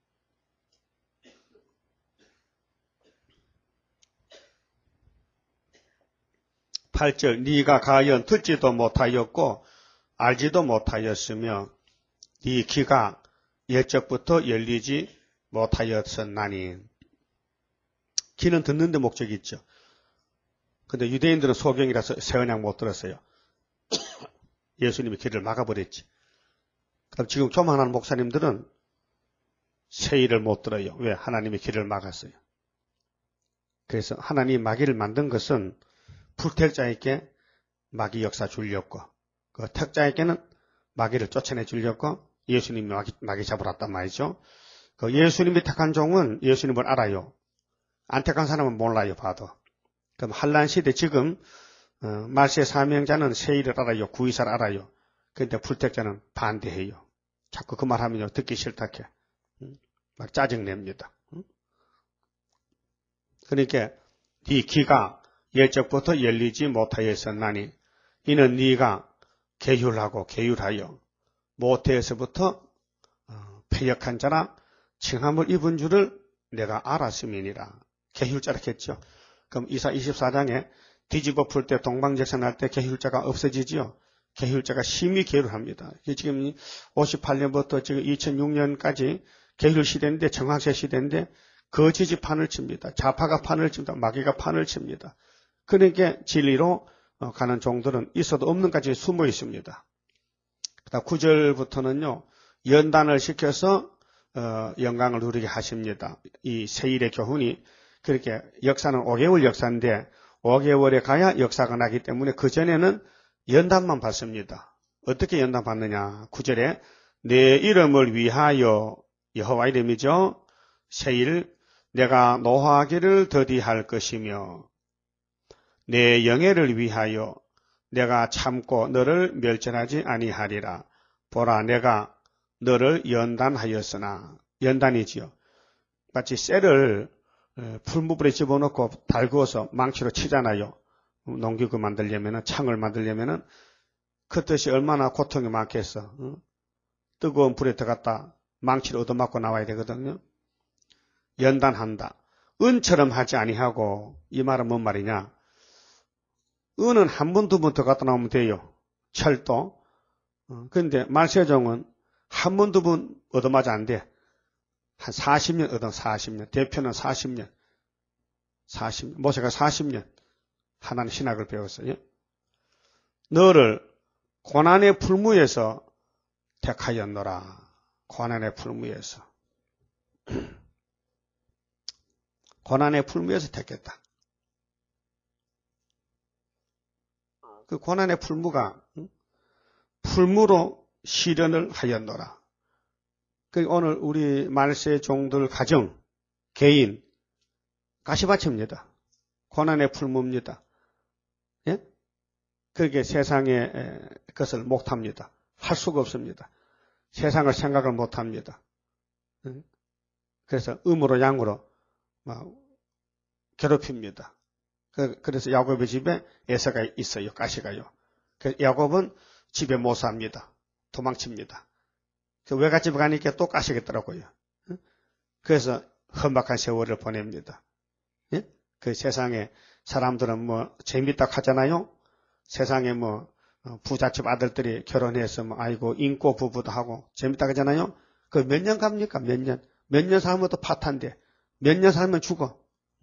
팔 절 네가 가연 듣지도 못하였고 알지도 못하였으며 네 귀가 옛적부터 열리지 못하였었나니. 귀는 듣는 데 목적이 있죠. 근데 유대인들은 소경이라서 새 언약 못 들었어요. 예수님이 귀를 막아버렸지. 그럼 지금 교만하는 목사님들은 새 일을 못 들어요. 왜? 하나님이 귀를 막았어요. 그래서 하나님이 마귀를 만든 것은 불택자에게 마귀 역사 주려고, 그 택자에게는 마귀를 쫓아내 주려고 예수님이 마귀, 마귀 잡으러 왔단 말이죠. 그 예수님이 택한 종은 예수님을 알아요. 안 택한 사람은 몰라요, 봐도. 그럼 한란 시대 지금 어, 말세의 사명자는 새 일을 알아요, 구의사를 알아요. 그런데 불택자는 반대해요. 자꾸 그 말하면요, 듣기 싫다 해. 막 짜증냅니다. 그러니까 네 귀가 옛적부터 열리지 못하였었나니 이는 네가 계율하고 계율하여 모태에서부터 패역한 자라 칭함을 입은 줄을 내가 알았음이니라. 계율자라 했죠. 그럼 이사 이십사 장에 뒤집어 풀 때 동방제사 날 때 계율자가 없어지지요. 계율자가 심히 계율합니다. 지금 오십팔 년부터 지금 이천육 년까지 계율 시대인데, 정확세 시대인데 거짓이 판을 칩니다. 좌파가 판을 칩니다. 마귀가 판을 칩니다. 그러니까 진리로 가는 종들은 있어도 없는 까지 숨어 있습니다. 그다음 구 절부터는요, 연단을 시켜서 어, 영광을 누리게 하십니다. 이 세일의 교훈이 그렇게 역사는 오 개월 역사인데 오 개월에 가야 역사가 나기 때문에 그 전에는 연단만 받습니다. 어떻게 연단 받느냐? 구 절에 내 이름을 위하여, 여호와 이름이죠. 세일 내가 노하기를 더디할 것이며 내 영예를 위하여 내가 참고 너를 멸절하지 아니하리라. 보라, 내가 너를 연단하였으나, 연단이지요. 마치 쇠를 풀무불에 집어넣고 달구어서 망치로 치잖아요. 농기구 만들려면은, 창을 만들려면은 그 뜻이 얼마나 고통이 많겠어. 어? 뜨거운 불에 들어갔다 망치를 얻어맞고 나와야 되거든요. 연단한다. 은처럼 하지 아니하고, 이 말은 뭔 말이냐? 은은 한 번, 두 번 더 갖다 나오면 돼요. 철도. 어, 근데 말세종은 한 번, 두 번 얻어맞아 안 돼. 한 사십 년 얻어, 사십 년. 대표는 사십 년. 사십 년. 모세가 사십 년 하나님 신학을 배웠어요. 너를 고난의 풀무에서 택하였노라. 고난의 풀무에서. 고난의 풀무에서 택했다. 그 고난의 풀무가 풀무로 시련을 하였노라. 그 오늘 우리 말세 종들 가정, 개인 가시밭입니다. 고난의 풀무입니다. 예? 그게 세상의 것을 못합니다. 할 수가 없습니다. 세상을 생각을 못합니다. 그래서 음으로 양으로 막 괴롭힙니다. 그래서 야곱의 집에 에서가 있어요. 가시가요. 야곱은 집에 못 삽니다. 도망칩니다. 외갓집에 가니까 또 가시겠더라고요. 그래서 험악한 세월을 보냅니다. 그 세상에 사람들은 뭐 재밌다 하잖아요. 세상에 뭐 부잣집 아들들이 결혼해서 뭐 아이고 인고 부부도 하고 재밌다 하잖아요. 그 몇 년 갑니까? 몇 년? 몇 년 살면 또 파탄돼. 몇 년 살면 죽어.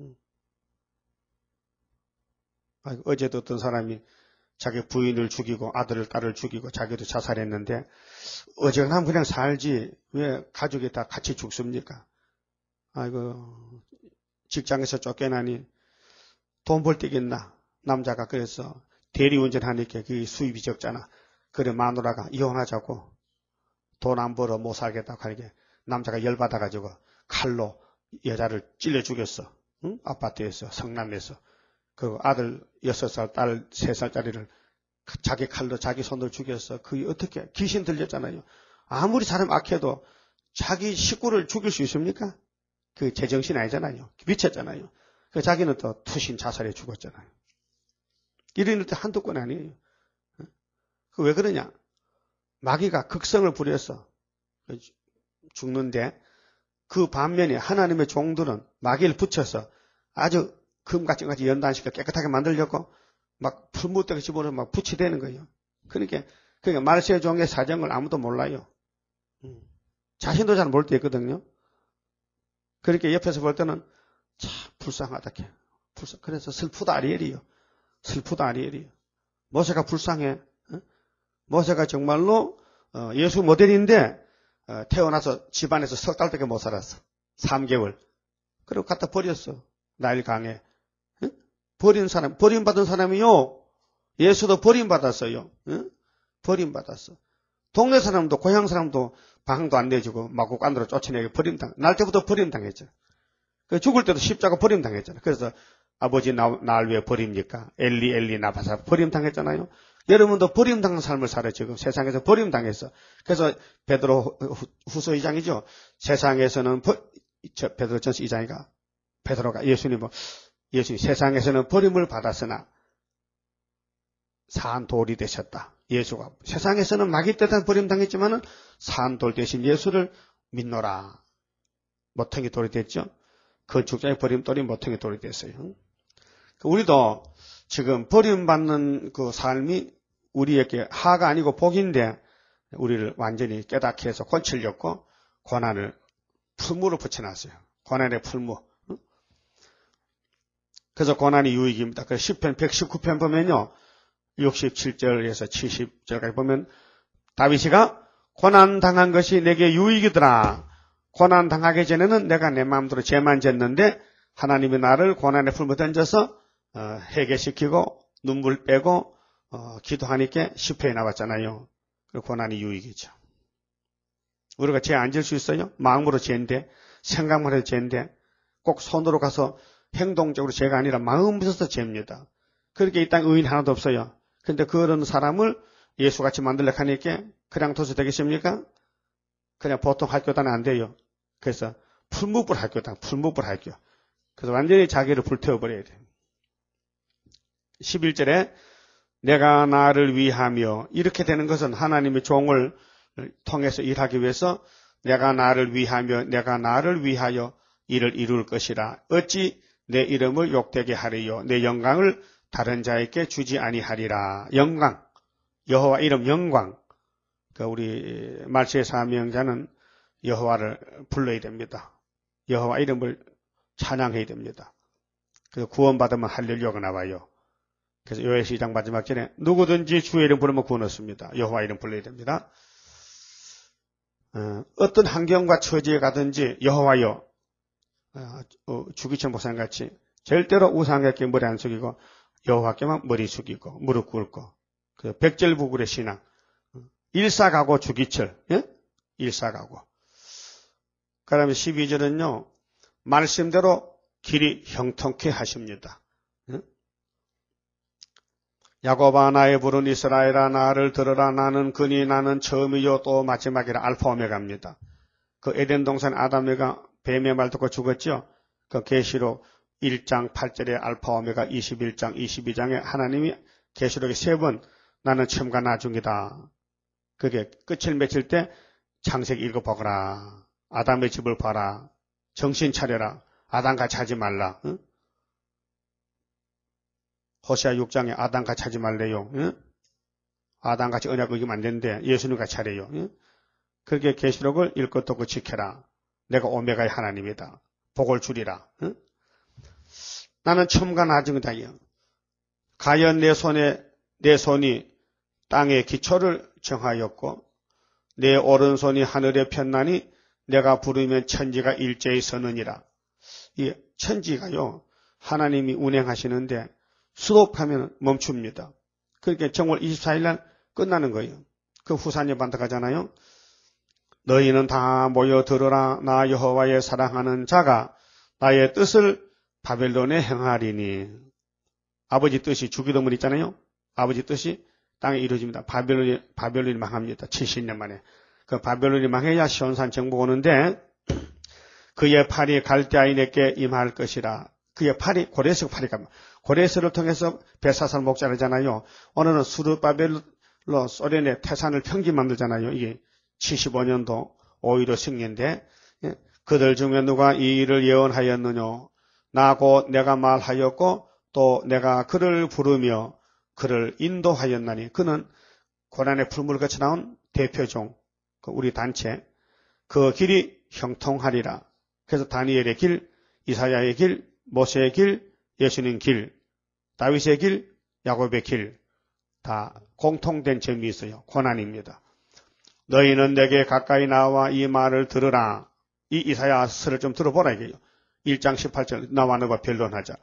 아이고, 어제도 어떤 사람이 자기 부인을 죽이고 아들을 딸을 죽이고 자기도 자살했는데 어지간하면 그냥 살지 왜 가족이 다 같이 죽습니까? 아이고 직장에서 쫓겨나니 돈 벌 데겠나. 남자가 그래서 대리운전하니까 그 수입이 적잖아. 그래 마누라가 이혼하자고 돈 안 벌어 못 살겠다고 하니까 남자가 열받아가지고 칼로 여자를 찔러 죽였어. 응? 아파트에서 성남에서. 그 아들 여섯 살, 딸 세 살짜리를 자기 칼로 자기 손으로 죽였어. 그게 어떻게 귀신 들렸잖아요. 아무리 사람 악해도 자기 식구를 죽일 수 있습니까? 그 제정신 아니잖아요. 미쳤잖아요. 그 자기는 또 투신 자살해 죽었잖아요. 이런 일도 한두 건 아니에요. 그 왜 그러냐? 마귀가 극성을 부렸어. 죽는데 그 반면에 하나님의 종들은 마귀를 붙여서 아주 금같이 같이 연단시켜 깨끗하게 만들려고 막 풀무대가 집어넣어 막 붙이대는 거예요. 그러니까 그러니까 말세 종의 사정을 아무도 몰라요. 자신도 잘 모를 때 있거든요. 그렇게 옆에서 볼 때는 참 불쌍하다. 불쌍. 그래서 슬프다 아리엘이요. 슬프다 아리엘이요. 모세가 불쌍해. 모세가 정말로 예수 모델인데 태어나서 집안에서 석 달밖에 못 살았어. 삼 개월. 그리고 갖다 버렸어. 나일 강에. 버린 사람, 버림받은 사람이요. 예수도 버림받았어요. 버림받았어. 동네 사람도 고향 사람도 방도 안 내주고 마구간으로 쫓아내고 버림당. 날 때부터 버림당했죠. 죽을 때도 십자가 버림당했잖아요. 그래서 아버지 날 왜 버립니까? 엘리 엘리 나바사 버림당했잖아요. 여러분도 버림당한 삶을 살아요. 지금 세상에서 버림당했어. 그래서 베드로 후서 이 장이죠. 세상에서는 버, 저 베드로 전서 이 장이가 베드로가 예수님 뭐 예수님 세상에서는 버림을 받았으나 산 돌이 되셨다. 예수가 세상에서는 마귀 때는 버림당했지만은 산 돌 대신 예수를 믿노라. 모퉁이 돌이 됐죠. 건축자의 버림돌이 모퉁이 돌이 됐어요. 우리도 지금 버림받는 그 삶이 우리에게 하가 아니고 복인데 우리를 완전히 깨닫게 해서 곤치려고 고난을 풀무로 붙여놨어요. 고난의 풀무. 그래서 고난이 유익입니다. 그래서 시편 백십구 편 보면요. 육십칠 절에서 칠십 절까지 보면 다윗이가 고난 당한 것이 내게 유익이더라. 고난 당하기 전에는 내가 내 마음대로 죄만 졌는데 하나님이 나를 고난의 풀무 던져서 어, 해결시키고 눈물 빼고 어, 기도하니까 시편에 나왔잖아요. 그 고난이 유익이죠. 우리가 죄 안 질 수 있어요? 마음으로 죄인데 생각만 해도 죄인데 꼭 손으로 가서 행동적으로 죄가 아니라 마음부터 죄입니다. 그렇게 이 땅에 의인 하나도 없어요. 근데 그런 사람을 예수같이 만들려고 하니까 그냥 둬서 되겠습니까? 그냥 보통 학교다는 안 돼요. 그래서 풀무불 학교다. 풀무불 학교. 그래서 완전히 자기를 불태워버려야 돼요. 십일 절에 내가 나를 위하며 이렇게 되는 것은 하나님의 종을 통해서 일하기 위해서 내가 나를 위하며 내가 나를 위하여 이를 이룰 것이라. 어찌 내 이름을 욕되게 하리요. 내 영광을 다른 자에게 주지 아니하리라. 영광. 여호와 이름 영광. 그 우리 말세의 사명자는 여호와를 불러야 됩니다. 여호와 이름을 찬양해야 됩니다. 그래서 구원받으면 할렐루야가 나와요. 그래서 요엘 시 장 마지막 절에 누구든지 주의 이름 부르면 구원 얻습니다. 여호와 이름 불러야 됩니다. 어, 어떤 환경과 처지에 가든지 여호와여 어, 주기천 목사님같이 절대로 우상에게 머리 안 숙이고 여호와께만 머리 숙이고 무릎 꿇고 그 백절부굴의 신앙 일사가고 주기철 예? 일사가고 그 다음에 십이 절은요 말씀대로 길이 형통케 하십니다. 예? 야곱아 나의 부른 이스라엘아 나를 들으라 나는 그니 나는 처음이요 또 마지막이라 알파 오메가입니다. 그 에덴 동산 아담에가 뱀의 말 듣고 죽었죠. 그 계시록 일 장 팔 절에 알파 오메가 이십일 장 이십이 장에 하나님이 계시록에 세 번 나는 처음과 나중이다. 그게 끝을 맺힐 때 창세기 읽어보거라. 아담의 집을 봐라. 정신 차려라. 아담같이 하지 말라. 응? 호세아 육 장에 아담같이 하지 말래요. 응? 아담같이 언약 어기면 안 되는데 예수님같이 하래요. 응? 그렇게 계시록을 읽고 듣고 지켜라. 내가 오메가의 하나님이다. 복을 주리라. 응? 나는 처음과 나중이다. 가연 내 손에 내 손이 땅의 기초를 정하였고 내 오른손이 하늘에 폈나니 내가 부르면 천지가 일제히 서느니라. 이 천지가요 하나님이 운행하시는데 수도하면 멈춥니다. 그러니까 정월 이십사 일 날 끝나는 거예요. 그 후사님 반트 가잖아요. 너희는 다 모여 들으라. 나 여호와의 사랑하는 자가 나의 뜻을 바벨론에 행하리니. 아버지 뜻이 주기도문 있잖아요. 아버지 뜻이 땅에 이루어집니다. 바벨론이, 바벨론이 망합니다. 칠십 년 만에. 그 바벨론이 망해야 시온산 정복 오는데 그의 팔이 갈대아인에게 임할 것이라. 그의 팔이 고레스 팔이 갑니다. 고레스를 통해서 베사살 목자르잖아요. 오늘은 수르바벨로 소련의 태산을 평지 만들잖아요. 이게 칠십오 년도 오히려 승리인데 예? 그들 중에 누가 이 일을 예언하였느냐. 나 곧 내가 말하였고 또 내가 그를 부르며 그를 인도하였나니. 그는 고난의 풀물을 거쳐 나온 대표종 우리 단체 그 길이 형통하리라. 그래서 다니엘의 길, 이사야의 길, 모세의 길, 예수님 길, 다윗의 길, 야곱의 길 다 공통된 점이 있어요. 고난입니다. 너희는 내게 가까이 나와 이 말을 들으라. 이 이사야서를 좀 들어보라 이게요. 일 장 십팔 절 나와 너와 변론하자.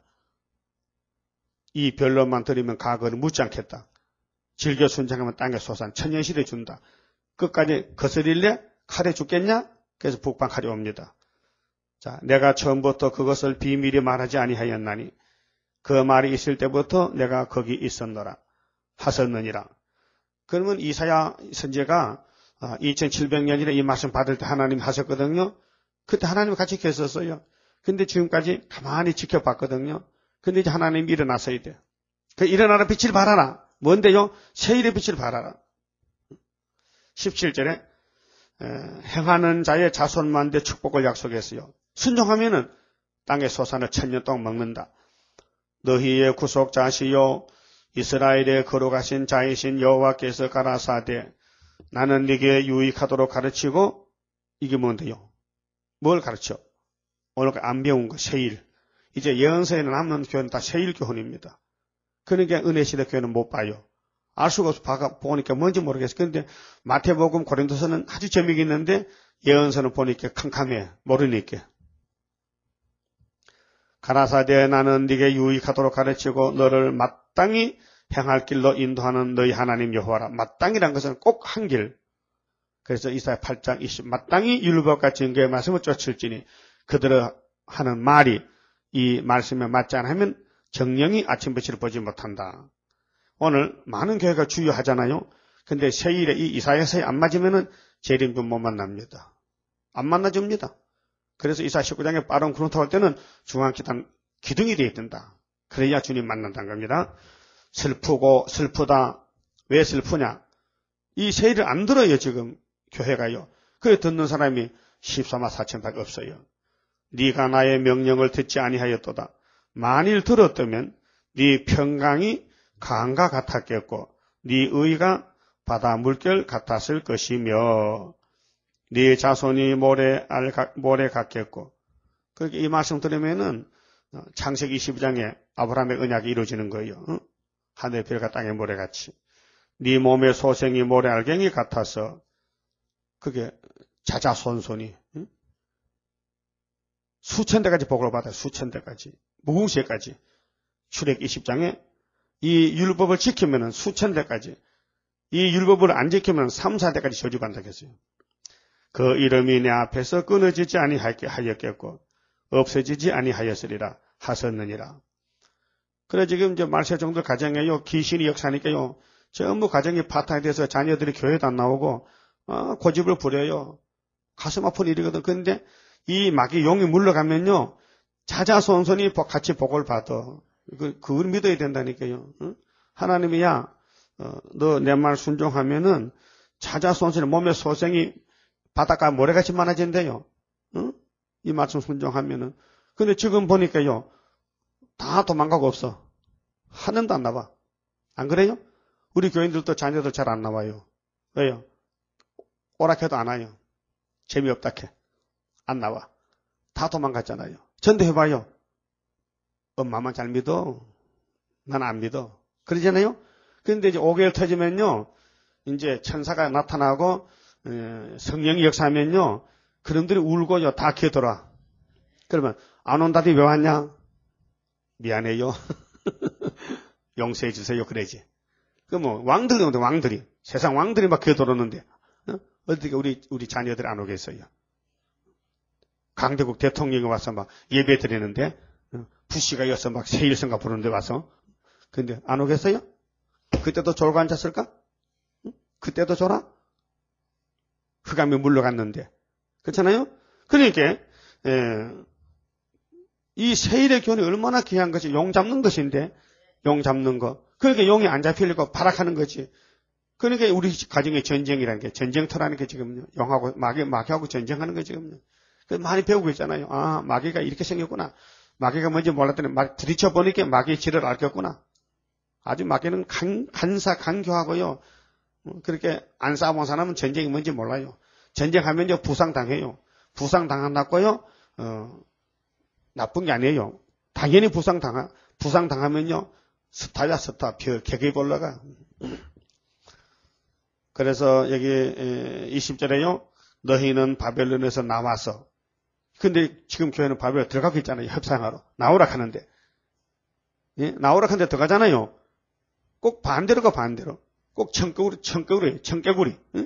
이 변론만 들으면 과거를 묻지 않겠다. 즐겨 순장하면 땅에 솟아 천년시대 준다. 끝까지 거스릴래? 칼에 죽겠냐? 그래서 북방 칼이 옵니다. 자, 내가 처음부터 그것을 비밀히 말하지 아니하였나니 그 말이 있을 때부터 내가 거기 있었노라 하셨느니라. 그러면 이사야 선지자가 이천칠백 년이나 이 말씀 받을 때 하나님 하셨거든요. 그때 하나님 같이 계셨어요. 근데 지금까지 가만히 지켜봤거든요. 근데 이제 하나님이 일어나서야 돼요. 그 일어나는 빛을 발하라. 뭔데요? 세일의 빛을 발하라. 십칠 절에 행하는 자의 자손만 대 축복을 약속했어요. 순종하면은 땅의 소산을 천년 동안 먹는다. 너희의 구속자시요 이스라엘의 거룩하신 자이신 여호와께서 가라사대 나는 네게 유익하도록 가르치고 이게 뭔데요? 뭘 가르쳐? 오늘 안 배운 거 세일. 이제 예언서에 남는 교회는 다 세일 교훈입니다. 그러니까 은혜시대 교회는 못 봐요. 알 수가 없어. 봐가, 보니까 뭔지 모르겠어. 그런데 마태복음 고린도서는 아주 재미가 있는데 예언서는 보니까 캄캄해. 모르니까. 가라사대 나는 네게 유익하도록 가르치고 너를 마땅히 행할 길로 인도하는 너희 하나님 여호와라. 마땅이란 것은 꼭 한 길. 그래서 이사야 팔 장 이십 마땅히 율법과 증거의 말씀을 쫓을지니 그들의 하는 말이 이 말씀에 맞지 않으면 정령이 아침 빛을 보지 못한다. 오늘 많은 교회가 주요하잖아요. 근데 세일에 이 이사야서에 안 맞으면은 재림도 못 만납니다. 안 만나줍니다. 그래서 이사야 십구 장에 빠른 구름 타올 때는 중앙기단 기둥이 되어 있단다. 그래야 주님 만난다는 겁니다. 슬프고 슬프다. 왜 슬프냐? 이 세일을 안 들어요, 지금 교회가요. 그래 듣는 사람이 십사만 사천밖에 없어요. 네가 나의 명령을 듣지 아니하였도다. 만일 들었다면 네 평강이 강과 같았겠고 네 의가 바다 물결 같았을 것이며 네 자손이 모래 알 모래 같겠고. 그렇게 이 말씀 들으면은 창세기 이십이 장에 아브라함의 언약이 이루어지는 거예요. 응? 하늘의 별과 땅의 모래같이. 네 몸의 소생이 모래 알갱이 같아서 그게 자자손손이 응? 수천 대까지 복을 받아요. 수천 대까지. 무궁시에까지. 출애굽 이십 장에 이 율법을 지키면은 수천 대까지. 이 율법을 안 지키면 삼, 사 대까지 저주받는다고 했어요. 그 이름이 내 앞에서 끊어지지 아니하였겠고 없어지지 아니하였으리라 하셨느니라. 그래 지금 이제 말세 정도 가정에요. 귀신이 역사니까요. 전부 가정이 파탄이 돼서 자녀들이 교회도 안 나오고 어, 고집을 부려요. 가슴 아픈 일이거든. 그런데 이 마귀 용이 물러가면요. 자자손손이 같이 복을 받아. 그, 그걸 믿어야 된다니까요. 응? 하나님이야. 어, 너 내 말 순종하면은 자자손손이 몸의 소생이 바닷가 모래같이 많아진대요. 응? 이 말씀 순종하면은. 근데 지금 보니까요. 다 도망가고 없어. 한 명도 안 나와. 안 그래요? 우리 교인들도 자녀들 잘 안 나와요. 왜요? 오락해도 안 와요. 재미없다 캐. 안 나와. 다 도망갔잖아요. 전도해봐요. 엄마만 잘 믿어. 난 안 믿어. 그러잖아요? 그런데 이제 오 개월 터지면요. 이제 천사가 나타나고, 에, 성령이 역사하면요. 그놈들이 울고요. 다 기어들어. 그러면, 안 온다더니 왜 왔냐? 미안해요. 용서해 주세요. 그러지. 그 뭐, 왕들이 오는데, 왕들이. 세상 왕들이 막 기어들었는데, 어? 어떻게 우리, 우리 자녀들이 안 오겠어요? 강대국 대통령이 와서 막 예배 드리는데, 부시가 여서 막 세일성가 부르는데 와서. 근데 안 오겠어요? 그때도 졸고 앉았을까? 그때도 졸아? 흑암이 물러갔는데. 그렇잖아요? 그러니까, 에, 이 세일의 교훈이 얼마나 귀한 것이 용 잡는 것인데, 용 잡는 거. 그러니까 용이 안 잡히려고 발악하는 거지. 그러니까 우리 가정의 전쟁이라는 게, 전쟁터라는 게 지금요. 용하고, 마귀, 마귀하고 전쟁하는 거 지금요. 많이 배우고 있잖아요. 아, 마귀가 이렇게 생겼구나. 마귀가 뭔지 몰랐더니 막 부딪혀 보니까 마귀의 질을 알겠구나. 아주 마귀는 간, 간사, 간교하고요. 그렇게 안 싸워본 사람은 전쟁이 뭔지 몰라요. 전쟁하면요, 부상당해요. 부상당한다고요, 어, 나쁜 게 아니에요. 당연히 부상당하, 부상당하면요, 스타야, 스타. 별, 계급이 올라가. 그래서 여기 이십 절에요, 너희는 바벨론에서 나와서, 근데 지금 교회는 바벨론 들어가고 있잖아요. 협상하러. 나오라 하는데. 예? 나오라 하는데 들어가잖아요. 꼭 반대로 가, 반대로. 꼭 청개구리, 청개구리, 청개구리. 예?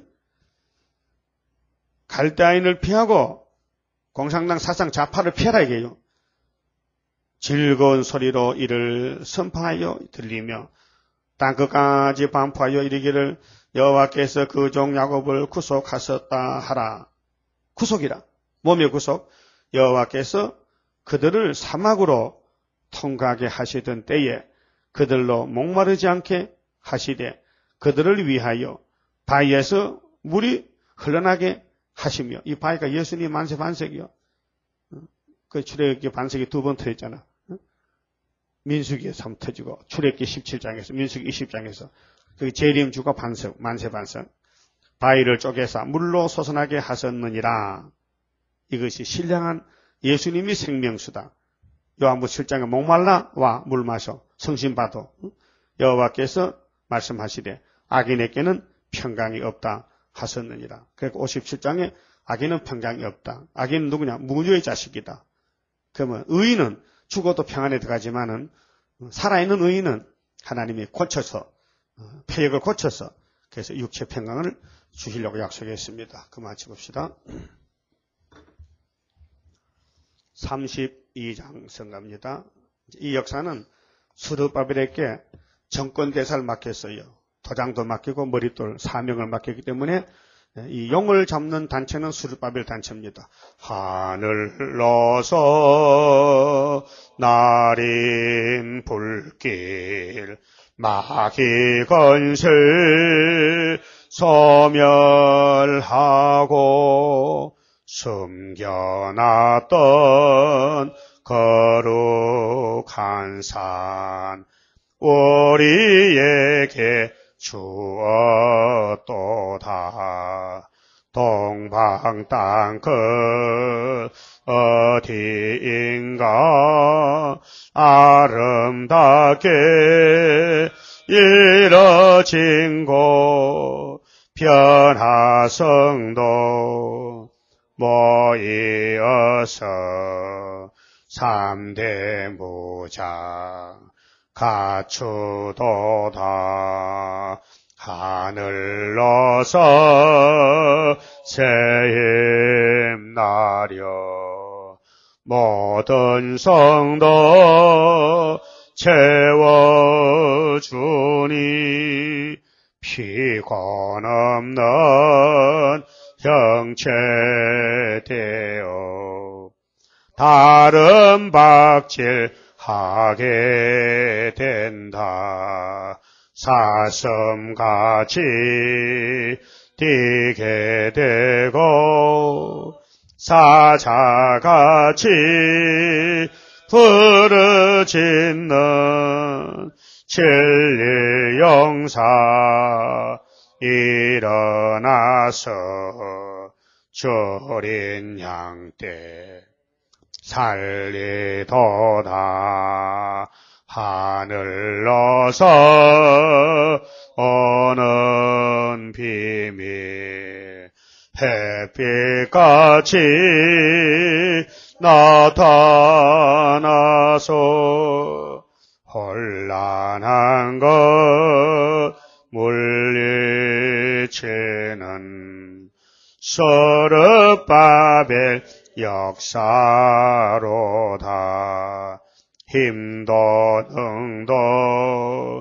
갈대아인을 피하고 공산당 사상 좌파를 피하라 이게요. 즐거운 소리로 이를 선포하여 들리며 땅끝까지 반포하여 이르기를 여호와께서 그 종 야곱을 구속하셨다 하라. 구속이라. 몸의 구속. 여호와께서 그들을 사막으로 통과하게 하시던 때에 그들로 목마르지 않게 하시되 그들을 위하여 바위에서 물이 흘러나게 하시며, 이 바위가 예수님 만세 반석이요. 그 출애굽기 반석이 두 번 터졌잖아. 민수기에서 한번 터지고 출애굽기 십칠 장에서 민수기 이십 장에서 그 재림주가 반석, 만세 반석. 바위를 쪼개서 물로 솟아나게 하셨느니라. 이것이 신령한 예수님이 생명수다. 요한복음 칠 장에 목말라 와 물 마셔 성신 받아. 여호와께서 말씀하시되 악인에게는 평강이 없다 하셨느니라. 그러니까 오십칠 장에 악인은 평강이 없다. 악인은 누구냐? 무녀의 자식이다. 그러면 의인은 죽어도 평안에 들어가지만은 살아있는 의인은 하나님이 고쳐서 폐역을 고쳐서 그래서 육체 평강을 주시려고 약속했습니다. 그만 찍읍시다. 삼십이 장 성가입니다. 이 역사는 스룹바벨에게 정권 대사를 맡겼어요. 도장도 맡기고 머릿돌 사명을 맡겼기 때문에 이 용을 잡는 단체는 스룹바벨 단체입니다. 하늘로서 날인 불길 마귀 건슬 소멸하고 숨겨놨던 거룩한 산 우리에게 주었도다. 동방 땅끝 어디인가 아름답게 이뤄진 곳 변화성도 모이어서 삼대 무장 갖추도다. 하늘로서 새힘 나려 모든 성도 채워주니 피곤 없는 형체 되어 다른 박질 하게 된다. 사슴같이 뛰게 되고 사자같이 부르짖는 진리 용사 일어나서 주린 양떼 살리도다. 하늘로서 오는 비밀 햇빛같이 나타나서 혼란한 것 물리치는 스룹바벨 역사로다. 힘도 능도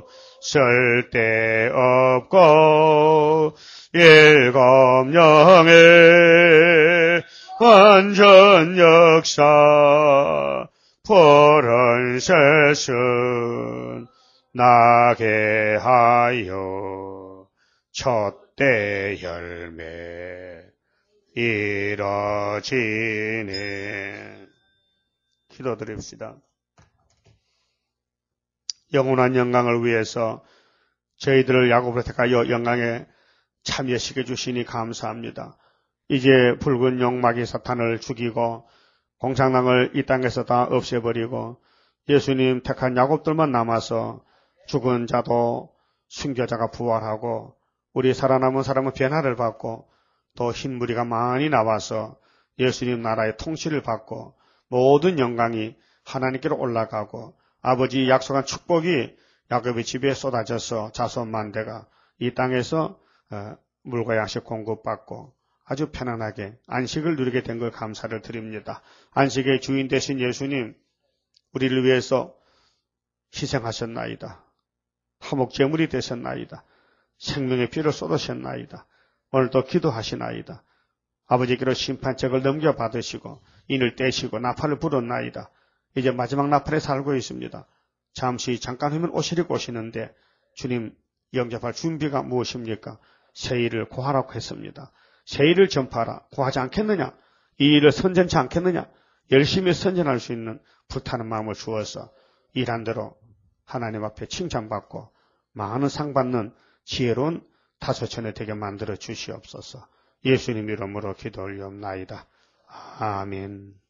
쓸데없고 일곱 영의 완전 역사 푸른 새순 나게 하여 촛대 열매 이뤄지네. 기도드립시다. 영원한 영광을 위해서 저희들을 야곱으로 택하여 영광에 참여시켜 주시니 감사합니다. 이제 붉은 용마귀 사탄을 죽이고 공산당을 이 땅에서 다 없애버리고 예수님 택한 야곱들만 남아서 죽은 자도 순교자가 부활하고 우리 살아남은 사람은 변화를 받고 또 흰 무리가 많이 나와서 예수님 나라의 통치를 받고 모든 영광이 하나님께로 올라가고 아버지 약속한 축복이 야곱의 집에 쏟아져서 자손 만대가 이 땅에서 물과 양식 공급받고 아주 편안하게 안식을 누리게 된 걸 감사를 드립니다. 안식의 주인 되신 예수님, 우리를 위해서 희생하셨나이다. 화목제물이 되셨나이다. 생명의 피를 쏟으셨나이다. 오늘도 기도하시나이다. 아버지께로 심판책을 넘겨받으시고 인을 떼시고 나팔을 불었나이다. 이제 마지막 나팔에 살고 있습니다. 잠시 잠깐 후면 오시리고 오시는데 주님 영접할 준비가 무엇입니까? 새 일을 고하라고 했습니다. 새 일을 전파하라. 고하지 않겠느냐? 이 일을 선전치 않겠느냐? 열심히 선전할 수 있는 불타는 마음을 주어서 일한 대로 하나님 앞에 칭찬받고 많은 상 받는 지혜로운 다소천에 되게 만들어 주시옵소서. 예수님 이름으로 기도 올리옵나이다. 아멘.